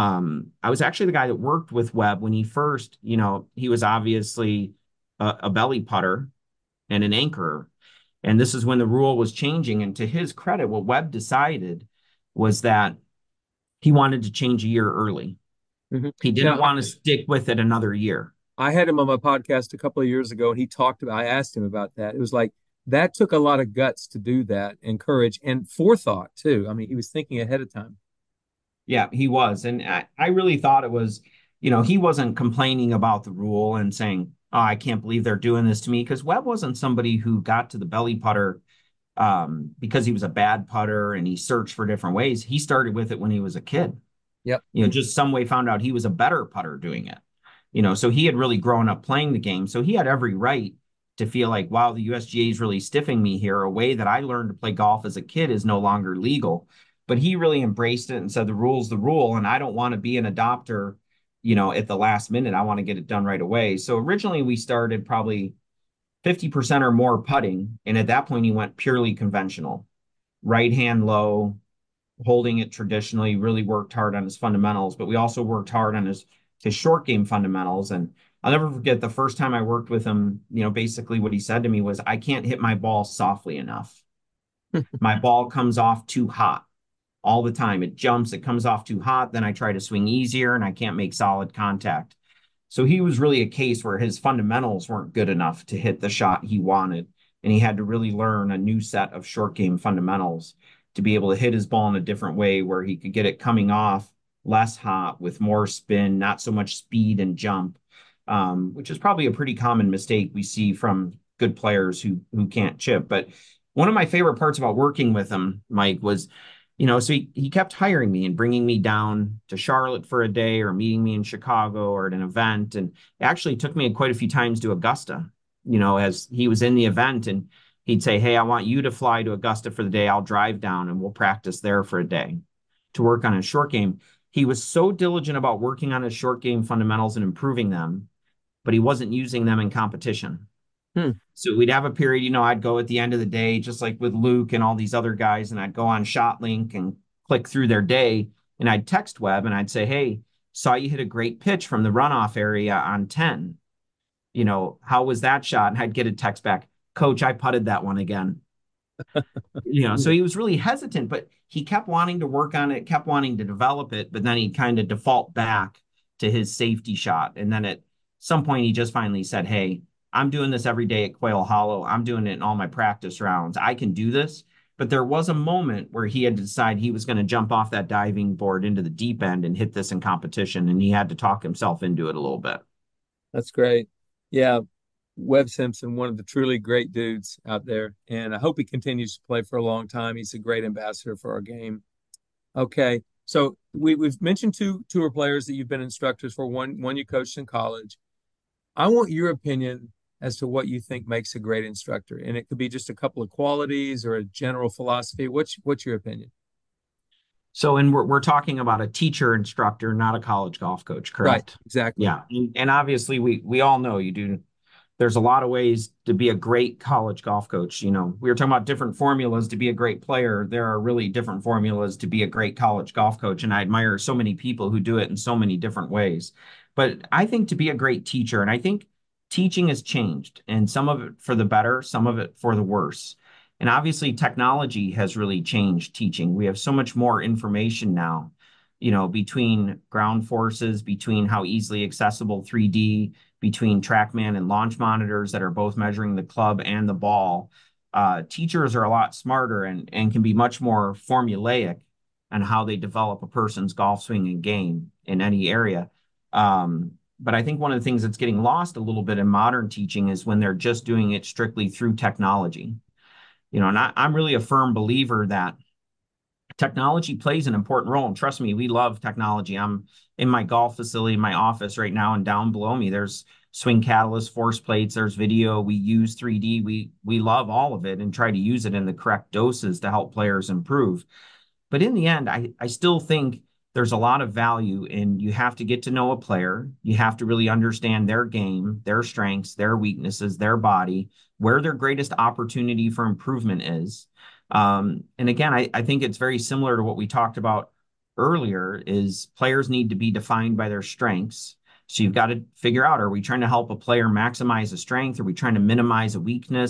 I was actually the guy that worked with Webb when he first, he was obviously a belly putter and an anchorer. And this is when the rule was changing. And to his credit, what Webb decided was that he wanted to change a year early. Mm-hmm. He didn't want to stick with it another year. I had him on my podcast a couple of years ago, and he talked about, I asked him about that. It was like, that took a lot of guts to do that, and courage and forethought too. I mean, he was thinking ahead of time. Yeah, he was. And I really thought it was, he wasn't complaining about the rule and saying, oh, I can't believe they're doing this to me. Because Webb wasn't somebody who got to the belly putter because he was a bad putter and he searched for different ways. He started with it when he was a kid. Yep. Just some way found out he was a better putter doing it. So he had really grown up playing the game. So he had every right to feel like, wow, the USGA is really stiffing me here. A way that I learned to play golf as a kid is no longer legal. But he really embraced it and said the rule's the rule. And I don't want to be an adopter, at the last minute. I want to get it done right away. So originally we started probably 50% or more putting. And at that point, he went purely conventional, right hand low, holding it traditionally, really worked hard on his fundamentals, but we also worked hard on his short game fundamentals. And I'll never forget the first time I worked with him, basically what he said to me was, I can't hit my ball softly enough. My ball comes off too hot all the time. It jumps, it comes off too hot. Then I try to swing easier and I can't make solid contact. So he was really a case where his fundamentals weren't good enough to hit the shot he wanted. And he had to really learn a new set of short game fundamentals to be able to hit his ball in a different way where he could get it coming off less hot with more spin, not so much speed and jump, which is probably a pretty common mistake we see from good players who can't chip. But one of my favorite parts about working with him, Mike, was, so he kept hiring me and bringing me down to Charlotte for a day or meeting me in Chicago or at an event. And it actually took me quite a few times to Augusta, as he was in the event, and he'd say, hey, I want you to fly to Augusta for the day. I'll drive down and we'll practice there for a day to work on his short game. He was so diligent about working on his short game fundamentals and improving them, but he wasn't using them in competition. So we'd have a period, I'd go at the end of the day, just like with Luke and all these other guys, and I'd go on ShotLink and click through their day, and I'd text Webb and I'd say, hey, saw you hit a great pitch from the runoff area on 10. How was that shot? And I'd get a text back, Coach, I putted that one again. So he was really hesitant, but he kept wanting to work on it, kept wanting to develop it, but then he'd kind of default back to his safety shot. And then at some point, he just finally said, hey, I'm doing this every day at Quail Hollow. I'm doing it in all my practice rounds. I can do this. But there was a moment where he had to decide he was going to jump off that diving board into the deep end and hit this in competition. And he had to talk himself into it a little bit. That's great. Yeah. Webb Simpson, one of the truly great dudes out there. And I hope he continues to play for a long time. He's a great ambassador for our game. Okay. So we've mentioned two tour players that you've been instructors for. One you coached in college. I want your opinion as to what you think makes a great instructor. And it could be just a couple of qualities or a general philosophy. What's your opinion? So, and we're talking about a teacher instructor, not a college golf coach, correct? Right, exactly. Yeah. And obviously we all know there's a lot of ways to be a great college golf coach. We were talking about different formulas to be a great player. There are really different formulas to be a great college golf coach. And I admire so many people who do it in so many different ways. But I think to be a great teacher, and I think teaching has changed, and some of it for the better, some of it for the worse. And obviously technology has really changed teaching. We have so much more information now, between ground forces, between how easily accessible 3D, between TrackMan and launch monitors that are both measuring the club and the ball. Teachers are a lot smarter and can be much more formulaic on how they develop a person's golf swing and game in any area. But I think one of the things that's getting lost a little bit in modern teaching is when they're just doing it strictly through technology. And I'm really a firm believer that technology plays an important role. And trust me, we love technology. I'm in my golf facility, in my office right now, and down below me, there's swing catalyst, force plates, there's video. We use 3D. We love all of it and try to use it in the correct doses to help players improve. But in the end, I still think there's a lot of value in you have to get to know a player. You have to really understand their game, their strengths, their weaknesses, their body, where their greatest opportunity for improvement is. And again, I think it's very similar to what we talked about earlier is players need to be defined by their strengths. So you've got to figure out, are we trying to help a player maximize a strength? Are we trying to minimize a weakness?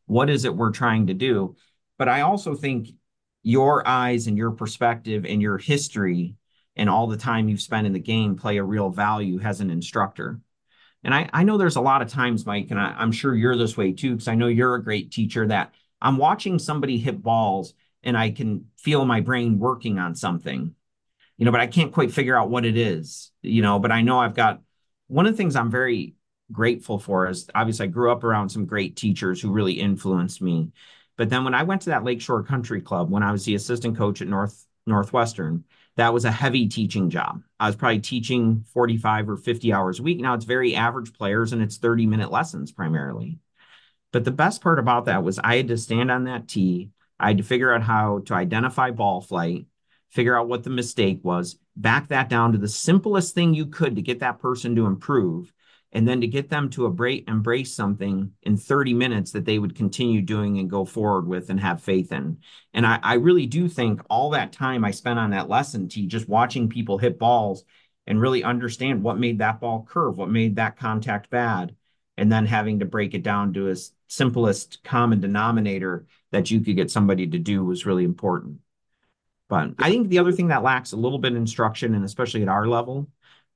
What is it we're trying to do? But I also think your eyes and your perspective and your history and all the time you've spent in the game play a real value as an instructor. And I know there's a lot of times, Mike, and I'm sure you're this way too, because I know you're a great teacher, that I'm watching somebody hit balls and I can feel my brain working on something, but I can't quite figure out what it is, but I know I've got one of the things I'm very grateful for is obviously I grew up around some great teachers who really influenced me. But then when I went to that Lakeshore Country Club, when I was the assistant coach at Northwestern, that was a heavy teaching job. I was probably teaching 45 or 50 hours a week. Now it's very average players and it's 30-minute lessons primarily. But the best part about that was I had to stand on that tee. I had to figure out how to identify ball flight, figure out what the mistake was, back that down to the simplest thing you could to get that person to improve, and then to get them to embrace something in 30 minutes that they would continue doing and go forward with and have faith in. And I really do think all that time I spent on that lesson tee, just watching people hit balls and really understand what made that ball curve, what made that contact bad, and then having to break it down to a simplest common denominator that you could get somebody to do was really important. But I think the other thing that lacks a little bit of instruction, and especially at our level,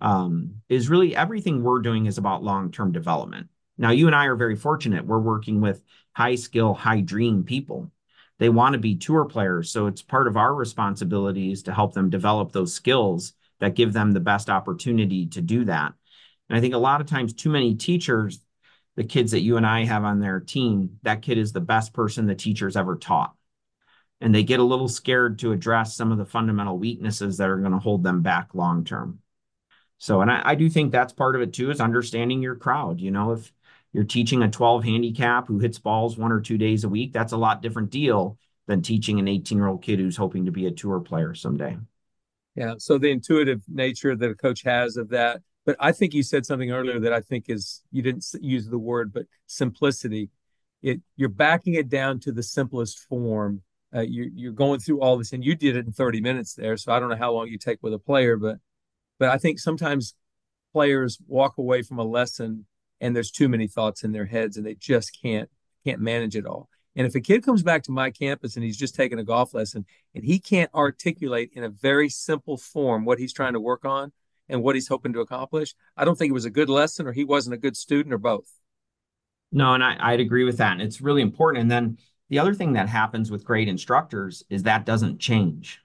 is really everything we're doing is about long-term development. Now, you and I are very fortunate. We're working with high skill, high dream people. They want to be tour players. So it's part of our responsibilities to help them develop those skills that give them the best opportunity to do that. And I think a lot of times too many teachers, the kids that you and I have on their team, that kid is the best person the teacher's ever taught. And they get a little scared to address some of the fundamental weaknesses that are going to hold them back long term. So, and I do think that's part of it too, is understanding your crowd. If you're teaching a 12 handicap who hits balls 1 or 2 days a week, that's a lot different deal than teaching an 18-year-old kid who's hoping to be a tour player someday. Yeah. So the intuitive nature that a coach has of that. But I think you said something earlier that I think is, you didn't use the word, but simplicity. You're backing it down to the simplest form. You're going through all this, and you did it in 30 minutes there. So I don't know how long you take with a player, but I think sometimes players walk away from a lesson and there's too many thoughts in their heads and they just can't manage it all. And if a kid comes back to my campus and he's just taken a golf lesson and he can't articulate in a very simple form what he's trying to work on and what he's hoping to accomplish, I don't think it was a good lesson, or he wasn't a good student, or both. No, and I'd agree with that. And it's really important. And then the other thing that happens with great instructors is that doesn't change.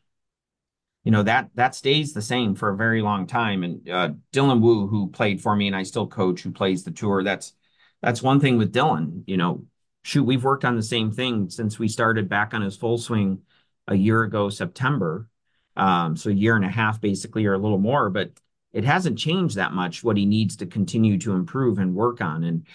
That stays the same for a very long time. And Dylan Wu, who played for me and I still coach, who plays the tour, that's one thing with Dylan. Shoot, we've worked on the same thing since we started back on his full swing a year ago, September. So a year and a half, basically, or a little more, but it hasn't changed that much what he needs to continue to improve and work on. And,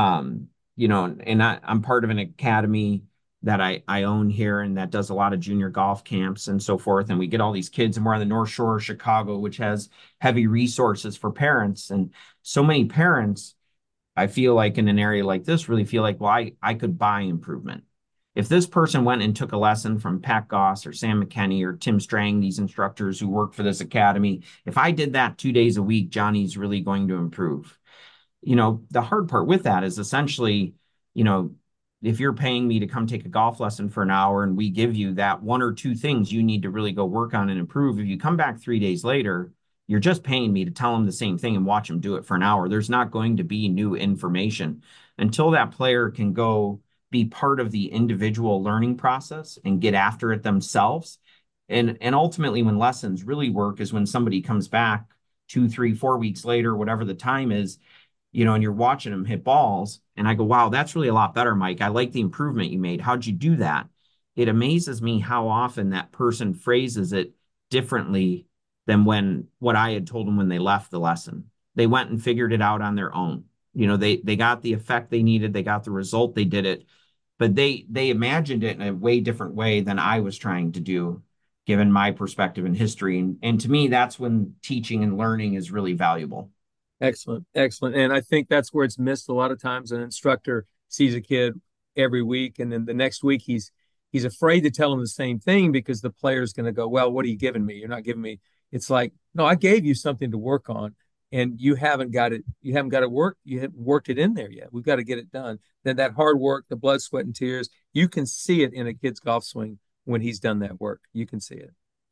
I'm part of an academy that I own here, and that does a lot of junior golf camps and so forth. And we get all these kids, and we're on the North Shore of Chicago, which has heavy resources for parents. And so many parents, I feel like in an area like this, really feel like, well, I could buy improvement. If this person went and took a lesson from Pat Goss or Sam McKenney or Tim Strang, these instructors who work for this academy, if I did that 2 days a week, Johnny's really going to improve. The hard part with that is essentially, if you're paying me to come take a golf lesson for an hour and we give you that 1 or 2 things you need to really go work on and improve, if you come back 3 days later, you're just paying me to tell them the same thing and watch them do it for an hour. There's not going to be new information until that player can go be part of the individual learning process and get after it themselves. And ultimately, when lessons really work is when somebody comes back 2, 3, 4 weeks later, whatever the time is, and you're watching them hit balls. And I go, wow, that's really a lot better, Mike. I like the improvement you made. How'd you do that? It amazes me how often that person phrases it differently than what I had told them when they left the lesson. They went and figured it out on their own. They got the effect they needed. They got the result. They did it. But they imagined it in a way different way than I was trying to do, given my perspective and history. And to me, that's when teaching and learning is really valuable. Excellent. Excellent. And I think that's where it's missed a lot of times. An instructor sees a kid every week, and then the next week he's afraid to tell him the same thing because the player's going to go, well, what are you giving me? You're not giving me. It's like, no, I gave you something to work on. and you haven't got it, you haven't worked it in there yet. We've got to get it done. Then that hard work, the blood, sweat, and tears, you can see it in a kid's golf swing when he's done that work. You can see it.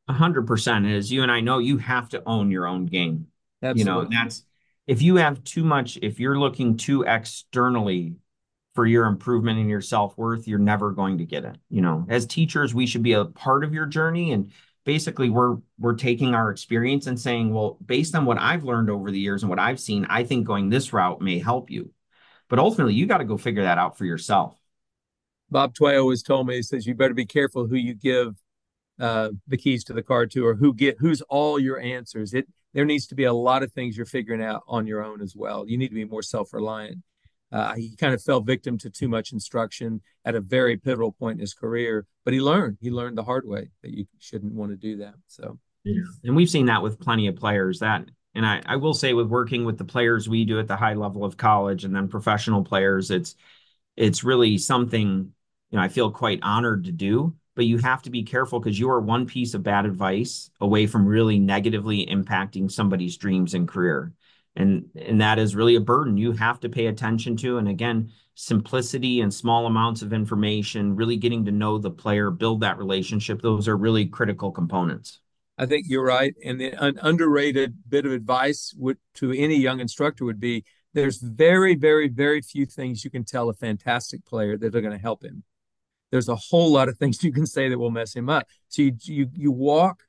100%. As you and I know, you have to own your own game. Absolutely. That's if you have too much, if you're looking too externally for your improvement in your self-worth, you're never going to get it. As teachers, we should be a part of your journey. And basically we're taking our experience and saying, well, based on what I've learned over the years and what I've seen, I think going this route may help you. But ultimately, you got to go figure that out for yourself. Bob Tway always told me, he says, you better be careful who you give the keys to the car to, or who's all your answers. There needs to be a lot of things you're figuring out on your own as well. You need to be more self-reliant. He kind of fell victim to too much instruction at a very pivotal point in his career, but he learned the hard way that you shouldn't want to do that. So, yeah. And we've seen that with plenty of players and I will say with working with the players we do at the high level of college and then professional players, it's really something, I feel quite honored to do, but you have to be careful because you are one piece of bad advice away from really negatively impacting somebody's dreams and career. And that is really a burden you have to pay attention to. And again, simplicity and small amounts of information, really getting to know the player, build that relationship. Those are really critical components. I think you're right. And an underrated bit of advice to any young instructor would be there's very, very, very few things you can tell a fantastic player that are going to help him. There's a whole lot of things you can say that will mess him up. So you walk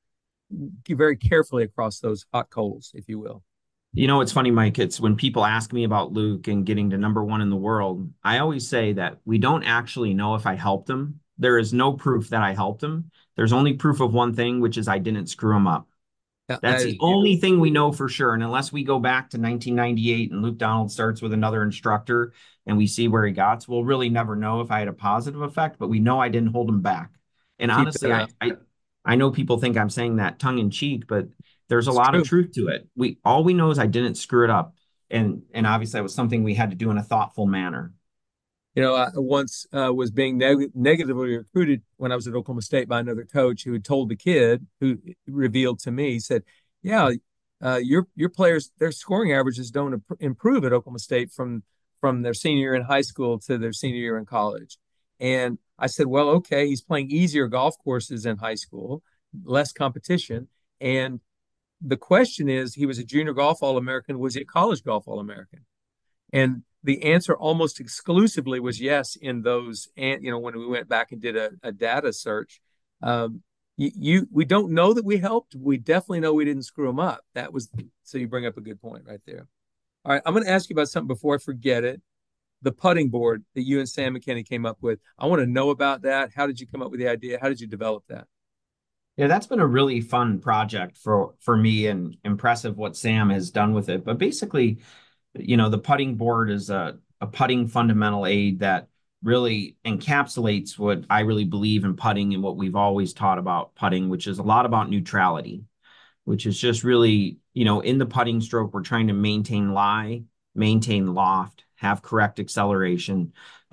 very carefully across those hot coals, if you will. It's funny, Mike, it's when people ask me about Luke and getting to number one in the world, I always say that we don't actually know if I helped him. There is no proof that I helped him. There's only proof of one thing, which is I didn't screw him up. That's the only thing we know for sure. And unless we go back to 1998 and Luke Donald starts with another instructor and we see where he got, we'll really never know if I had a positive effect, but we know I didn't hold him back. And honestly, I know people think I'm saying that tongue in cheek, but there's a lot of truth to it. All we know is I didn't screw it up. And obviously that was something we had to do in a thoughtful manner. I once was being negatively recruited when I was at Oklahoma State by another coach who had told the kid, who revealed to me, he said, yeah, your players, their scoring averages don't improve at Oklahoma State from their senior year in high school to their senior year in college. And I said, well, okay, he's playing easier golf courses in high school, less competition. And the question is, he was a junior golf All-American. Was he a college golf All-American? And the answer almost exclusively was yes in those. And, when we went back and did a data search, we don't know that we helped. We definitely know we didn't screw him up. So you bring up a good point right there. All right. I'm going to ask you about something before I forget it. The putting board that you and Sam McKinney came up with. I want to know about that. How did you come up with the idea? How did you develop that? Yeah, that's been a really fun project for me and impressive what Sam has done with it. But basically, the putting board is a putting fundamental aid that really encapsulates what I really believe in putting and what we've always taught about putting, which is a lot about neutrality, which is just really, in the putting stroke, we're trying to maintain lie, maintain loft, have correct acceleration.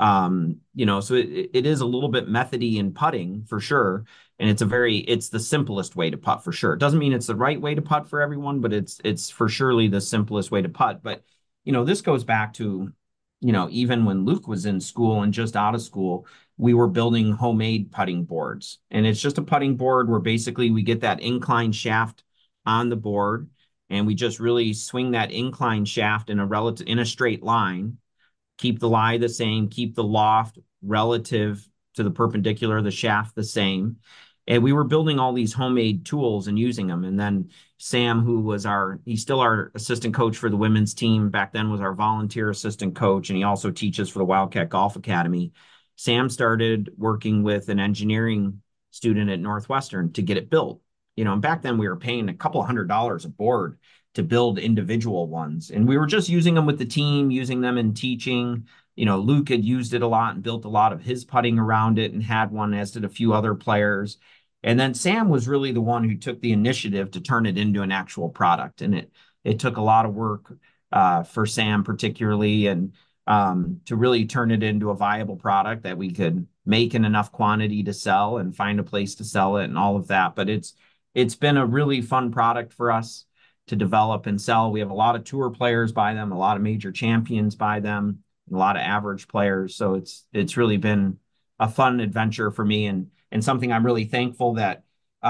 So it is a little bit methody in putting for sure. And it's the simplest way to putt for sure. It doesn't mean it's the right way to putt for everyone, but it's for surely the simplest way to putt. But, this goes back to, even when Luke was in school and just out of school, we were building homemade putting boards. And it's just a putting board where basically we get that incline shaft on the board and we just really swing that incline shaft in a straight line, keep the lie the same, keep the loft relative to the perpendicular of the shaft the same. And we were building all these homemade tools and using them. And then Sam, he's still our assistant coach for the women's team, back then was our volunteer assistant coach, and he also teaches for the Wildcat Golf Academy. Sam started working with an engineering student at Northwestern to get it built. And back then we were paying a couple $100 a board to build individual ones. And we were just using them with the team, using them in teaching. Luke had used it a lot and built a lot of his putting around it and had one, as did a few other players. And then Sam was really the one who took the initiative to turn it into an actual product. And it took a lot of work for Sam particularly, and to really turn it into a viable product that we could make in enough quantity to sell and find a place to sell it and all of that. But it's been a really fun product for us to develop and sell. We have a lot of tour players by them, a lot of major champions by them, and a lot of average players. So it's really been a fun adventure for me, and something I'm really thankful that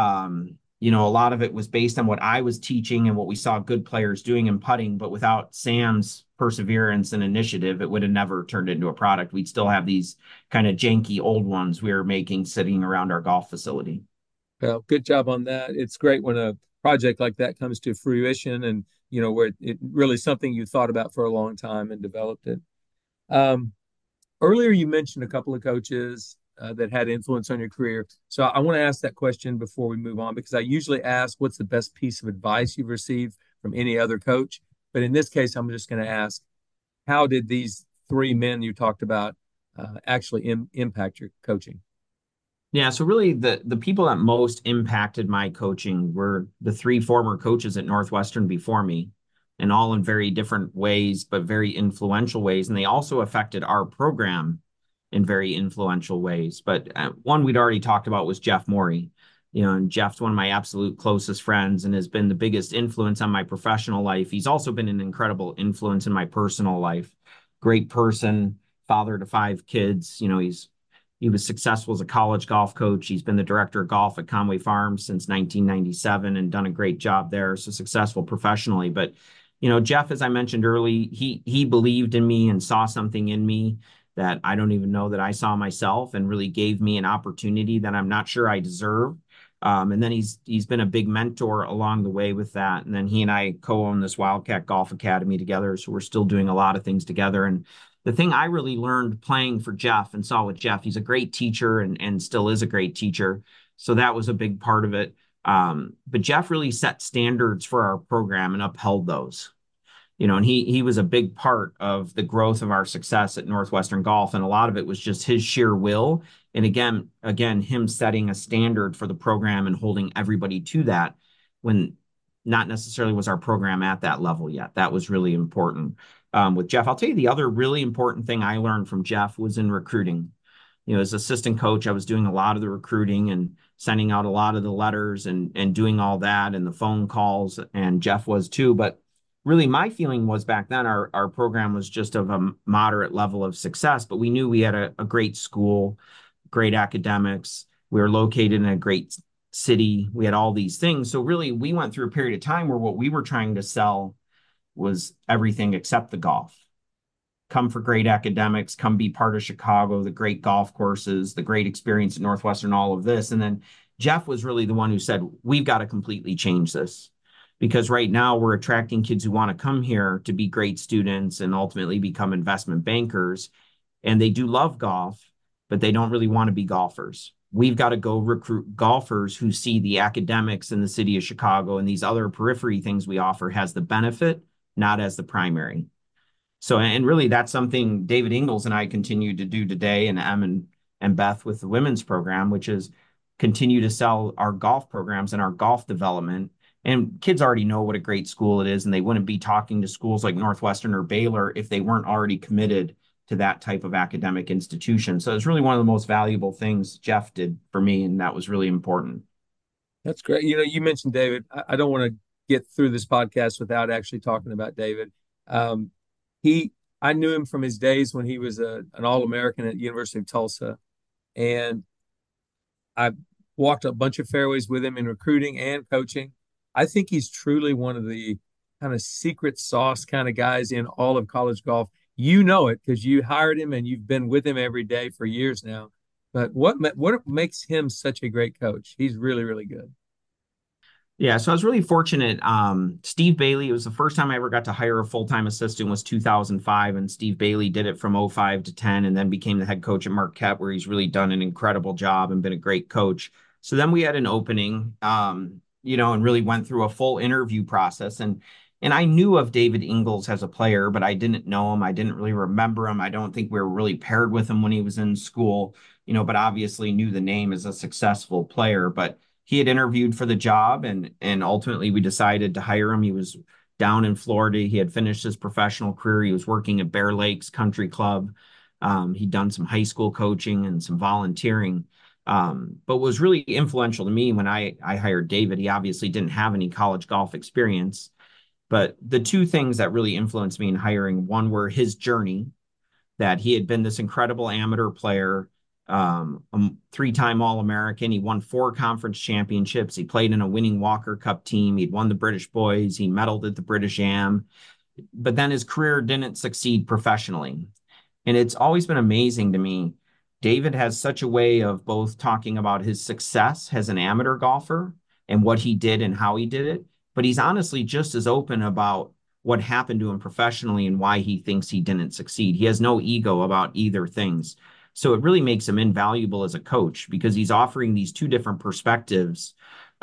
a lot of it was based on what I was teaching and what we saw good players doing in putting. But without Sam's perseverance and initiative, it would have never turned into a product. We'd still have these kind of janky old ones we were making sitting around our golf facility. Well, good job on that. It's great when a project like that comes to fruition and, where it really is something you thought about for a long time and developed it. Um, Earlier, you mentioned a couple of coaches that had influence on your career. So I want to ask that question before we move on, because I usually ask, what's the best piece of advice you've received from any other coach? But in this case, I'm just going to ask, how did these three men you talked about actually impact your coaching? Yeah, so really the people that most impacted my coaching were the three former coaches at Northwestern before me, and all in very different ways, but very influential ways. And they also affected our program in very influential ways. But one we'd already talked about was Jeff Morey. And Jeff's one of my absolute closest friends and has been the biggest influence on my professional life. He's also been an incredible influence in my personal life. Great person, father to 5 kids. He was successful as a college golf coach. He's been the director of golf at Conway Farms since 1997 and done a great job there. So successful professionally. But, Jeff, as I mentioned early, he believed in me and saw something in me that I don't even know that I saw myself, and really gave me an opportunity that I'm not sure I deserve. And then he's been a big mentor along the way with that. And then he and I co-own this Wildcat Golf Academy together. So we're still doing a lot of things together. And the thing I really learned playing for Jeff and saw with Jeff, he's a great teacher and still is a great teacher. So that was a big part of it. But Jeff really set standards for our program and upheld those. And he was a big part of the growth of our success at Northwestern Golf. And a lot of it was just his sheer will. And again, him setting a standard for the program and holding everybody to that, when not necessarily was our program at that level yet. That was really important with Jeff. I'll tell you the other really important thing I learned from Jeff was in recruiting. As assistant coach, I was doing a lot of the recruiting and sending out a lot of the letters and doing all that and the phone calls, and Jeff was too. But really, my feeling was back then our program was just of a moderate level of success, but we knew we had a great school, great academics. We were located in a great city. We had all these things. So really, we went through a period of time where what we were trying to sell was everything except the golf. Come for great academics, come be part of Chicago, the great golf courses, the great experience at Northwestern, all of this. And then Jeff was really the one who said, we've got to completely change this, because right now we're attracting kids who want to come here to be great students and ultimately become investment bankers. And they do love golf, but they don't really want to be golfers. We've got to go recruit golfers who see the academics in the city of Chicago and these other periphery things we offer has the benefit, not as the primary. So, and really that's something David Ingles and I continue to do today, and Em and Beth with the women's program, which is continue to sell our golf programs and our golf development. And kids already know what a great school it is, and they wouldn't be talking to schools like Northwestern or Baylor if they weren't already committed to that type of academic institution. So it's really one of the most valuable things Jeff did for me, and that was really important. That's great. You mentioned David. I don't want to get through this podcast without actually talking about David. Um, I knew him from his days when he was an All-American at University of Tulsa, and I walked a bunch of fairways with him in recruiting and coaching. I think he's truly one of the kind of secret sauce kind of guys in all of college golf. You know it because you hired him and you've been with him every day for years now. But what makes him such a great coach? He's really, really good. Yeah, so I was really fortunate. Steve Bailey, it was the first time I ever got to hire a full-time assistant, was 2005, and Steve Bailey did it from 05 to 10 and then became the head coach at Marquette, where he's really done an incredible job and been a great coach. So then we had an opening, and really went through a full interview process. And I knew of David Ingles as a player, but I didn't know him. I didn't really remember him. I don't think we were really paired with him when he was in school, but obviously knew the name as a successful player. But he had interviewed for the job, and ultimately we decided to hire him. He was down in Florida. He had finished his professional career. He was working at Bear Lakes Country Club. He'd done some high school coaching and some volunteering. But was really influential to me when I hired David. He obviously didn't have any college golf experience. But the two things that really influenced me in hiring, one were his journey, that he had been this incredible amateur player, a three-time All-American. He won 4 conference championships. He played in a winning Walker Cup team. He'd won the British Boys. He medaled at the British Am. But then his career didn't succeed professionally. And it's always been amazing to me. David has such a way of both talking about his success as an amateur golfer and what he did and how he did it, but he's honestly just as open about what happened to him professionally and why he thinks he didn't succeed. He has no ego about either things. So it really makes him invaluable as a coach because he's offering these two different perspectives,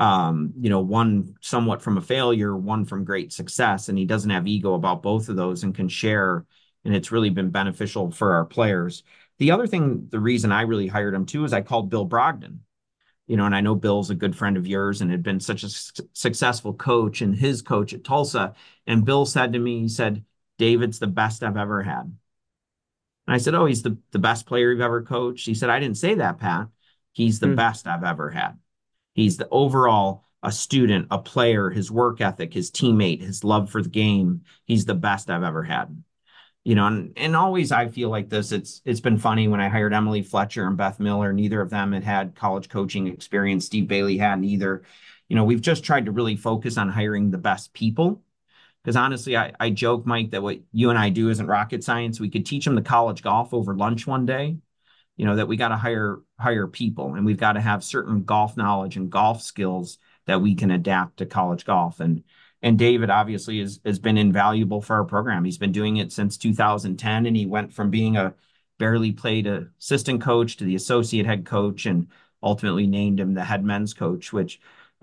one somewhat from a failure, one from great success, and he doesn't have ego about both of those and can share, and it's really been beneficial for our players. The other thing, the reason I really hired him too, is I called Bill Brogdon, and I know Bill's a good friend of yours and had been such a successful coach and his coach at Tulsa. And Bill said to me, he said, David's the best I've ever had. And I said, oh, he's the best player you've ever coached. He said, I didn't say that, Pat. He's the best I've ever had. He's the overall a student, a player, his work ethic, his teammate, his love for the game. He's the best I've ever had. And always I feel like this. It's been funny when I hired Emily Fletcher and Beth Miller. Neither of them had college coaching experience. Steve Bailey hadn't either. We've just tried to really focus on hiring the best people. Because honestly, I joke, Mike, that what you and I do isn't rocket science. We could teach them the college golf over lunch one day. That we got to hire people, and we've got to have certain golf knowledge and golf skills that we can adapt to college golf. And David obviously has been invaluable for our program. He's been doing it since 2010, and he went from being a barely played assistant coach to the associate head coach, and ultimately named him the head men's coach, which,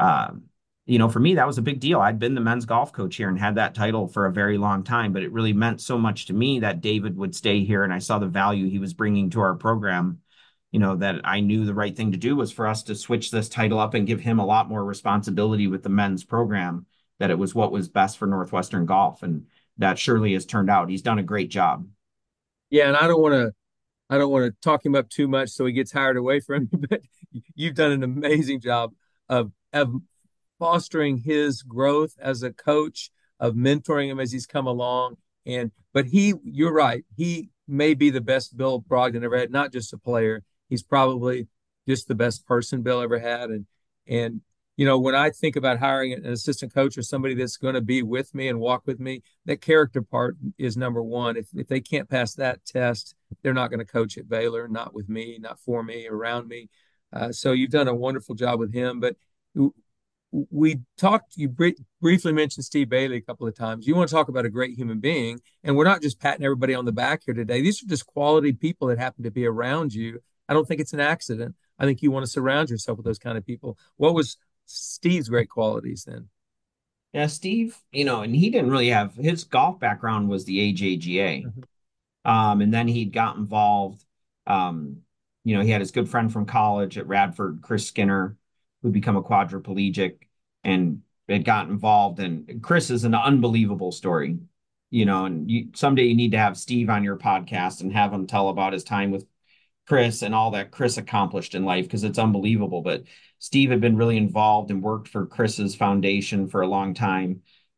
for me, that was a big deal. I'd been the men's golf coach here and had that title for a very long time, but it really meant so much to me that David would stay here, and I saw the value he was bringing to our program, that I knew the right thing to do was for us to switch this title up and give him a lot more responsibility with the men's program, that it was what was best for Northwestern golf. And that surely has turned out. He's done a great job. Yeah, and I don't want to talk him up too much so he gets hired away from me, but you've done an amazing job of fostering his growth as a coach, of mentoring him as he's come along. But you're right. He may be the best Bill Brogdon ever had, not just a player. He's probably just the best person Bill ever had. And when I think about hiring an assistant coach or somebody that's going to be with me and walk with me, that character part is number one. If they can't pass that test, they're not going to coach at Baylor, not with me, not for me, around me. So you've done a wonderful job with him. But we talked, you briefly mentioned Steve Bailey a couple of times. You want to talk about a great human being. And we're not just patting everybody on the back here today. These are just quality people that happen to be around you. I don't think it's an accident. I think you want to surround yourself with those kind of people. What was Steve's great qualities then? Yeah, Steve, and he didn't really have, his golf background was the AJGA. And then he got involved. He had his good friend from college at Radford, Chris Skinner, who'd become a quadriplegic and had got involved. And Chris is an unbelievable story, and someday you need to have Steve on your podcast and have him tell about his time with Chris and all that Chris accomplished in life, because it's unbelievable. But Steve had been really involved and worked for Chris's foundation for a long time,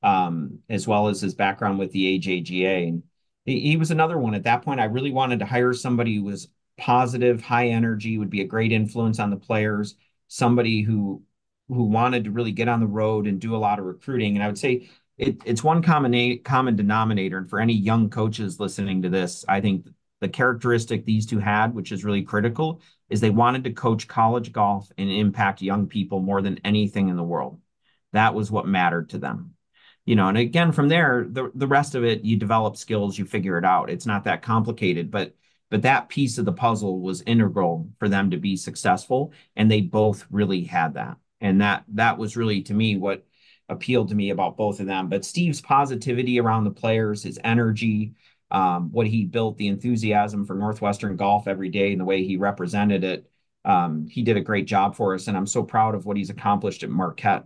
as well as his background with the AJGA. And he was another one. At that point, I really wanted to hire somebody who was positive, high energy, would be a great influence on the players, somebody who wanted to really get on the road and do a lot of recruiting. And I would say it's one common denominator. And for any young coaches listening to this, I think the characteristic these two had, which is really critical, is they wanted to coach college golf and impact young people more than anything in the world. That was what mattered to them. And again, from there, the rest of it, you develop skills, you figure it out. It's not that complicated, but that piece of the puzzle was integral for them to be successful. And they both really had that. And that was really, to me, what appealed to me about both of them. But Steve's positivity around the players, his energy, what he built, the enthusiasm for Northwestern golf every day and the way he represented it. He did a great job for us. And I'm so proud of what he's accomplished at Marquette.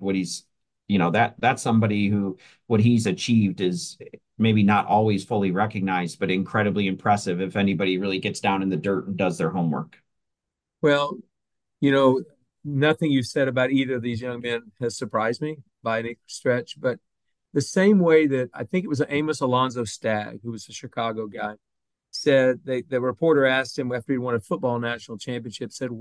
That's somebody who, what he's achieved is maybe not always fully recognized, but incredibly impressive if anybody really gets down in the dirt and does their homework. Well, nothing you said about either of these young men has surprised me by any stretch, but the same way that I think it was Amos Alonzo Stagg, who was a Chicago guy, said the reporter asked him after he won a football national championship, said,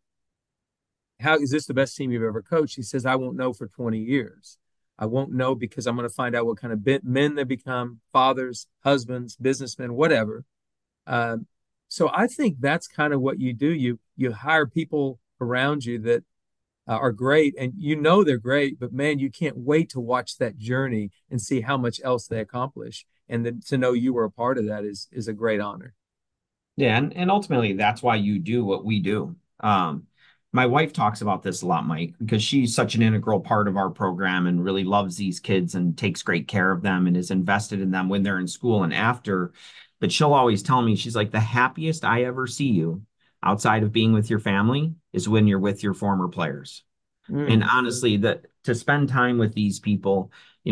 how is this the best team you've ever coached? He says, I won't know for 20 years. I won't know because I'm going to find out what kind of men they become, fathers, husbands, businessmen, whatever. So I think that's kind of what you do. You hire people around you that are great, and they're great, but man, you can't wait to watch that journey and see how much else they accomplish. And then to know you were a part of that is a great honor. Yeah, and ultimately that's why you do what we do. My wife talks about this a lot, Mike, because she's such an integral part of our program and really loves these kids and takes great care of them and is invested in them when they're in school and after. But she'll always tell me, she's like, the happiest I ever see you outside of being with your family is when you're with your former players. And honestly, to spend time with these people,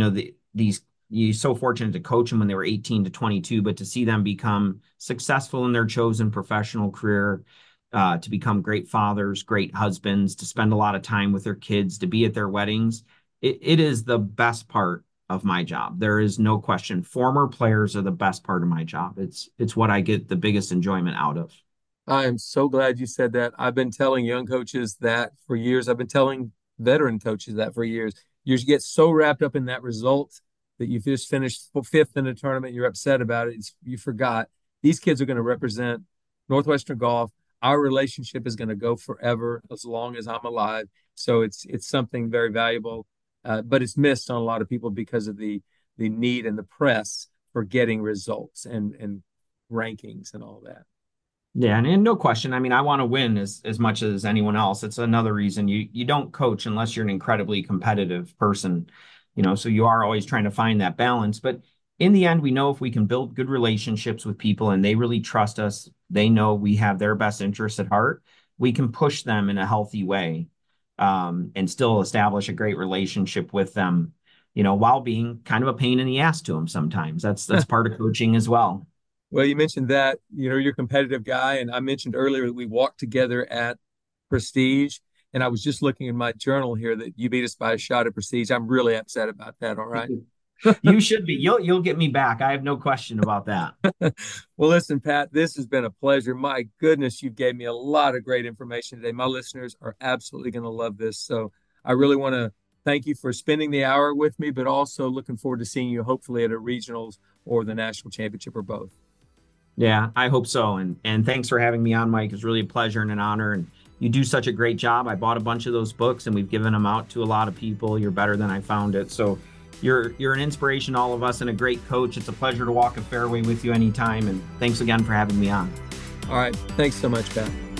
you're so fortunate to coach them when they were 18 to 22, but to see them become successful in their chosen professional career, to become great fathers, great husbands, to spend a lot of time with their kids, to be at their weddings. It is the best part of my job. There is no question. Former players are the best part of my job. It's what I get the biggest enjoyment out of. I am so glad you said that. I've been telling young coaches that for years. I've been telling veteran coaches that for years. You get so wrapped up in that result that you just finished fifth in a tournament. You're upset about it. You forgot. These kids are going to represent Northwestern Golf. Our relationship is going to go forever as long as I'm alive. So it's something very valuable, but it's missed on a lot of people because of the need and the press for getting results and rankings and all that. Yeah, and no question. I mean, I want to win as much as anyone else. It's another reason you don't coach unless you're an incredibly competitive person, so you are always trying to find that balance. But in the end, we know if we can build good relationships with people and they really trust us, they know we have their best interests at heart, we can push them in a healthy way, and still establish a great relationship with them, while being kind of a pain in the ass to them sometimes. That's part of coaching as well. Well, you mentioned that, you're a competitive guy. And I mentioned earlier that we walked together at Prestige. And I was just looking in my journal here that you beat us by a shot at Prestige. I'm really upset about that. All right. You should be. You'll get me back. I have no question about that. Well, listen, Pat, this has been a pleasure. My goodness, you gave me a lot of great information today. My listeners are absolutely going to love this. So I really want to thank you for spending the hour with me, but also looking forward to seeing you hopefully at a regionals or the national championship or both. Yeah, I hope so. And thanks for having me on, Mike. It's really a pleasure and an honor. And you do such a great job. I bought a bunch of those books and we've given them out to a lot of people. You're better than I found it. So you're an inspiration to all of us and a great coach. It's a pleasure to walk a fairway with you anytime. And thanks again for having me on. All right. Thanks so much, Pat.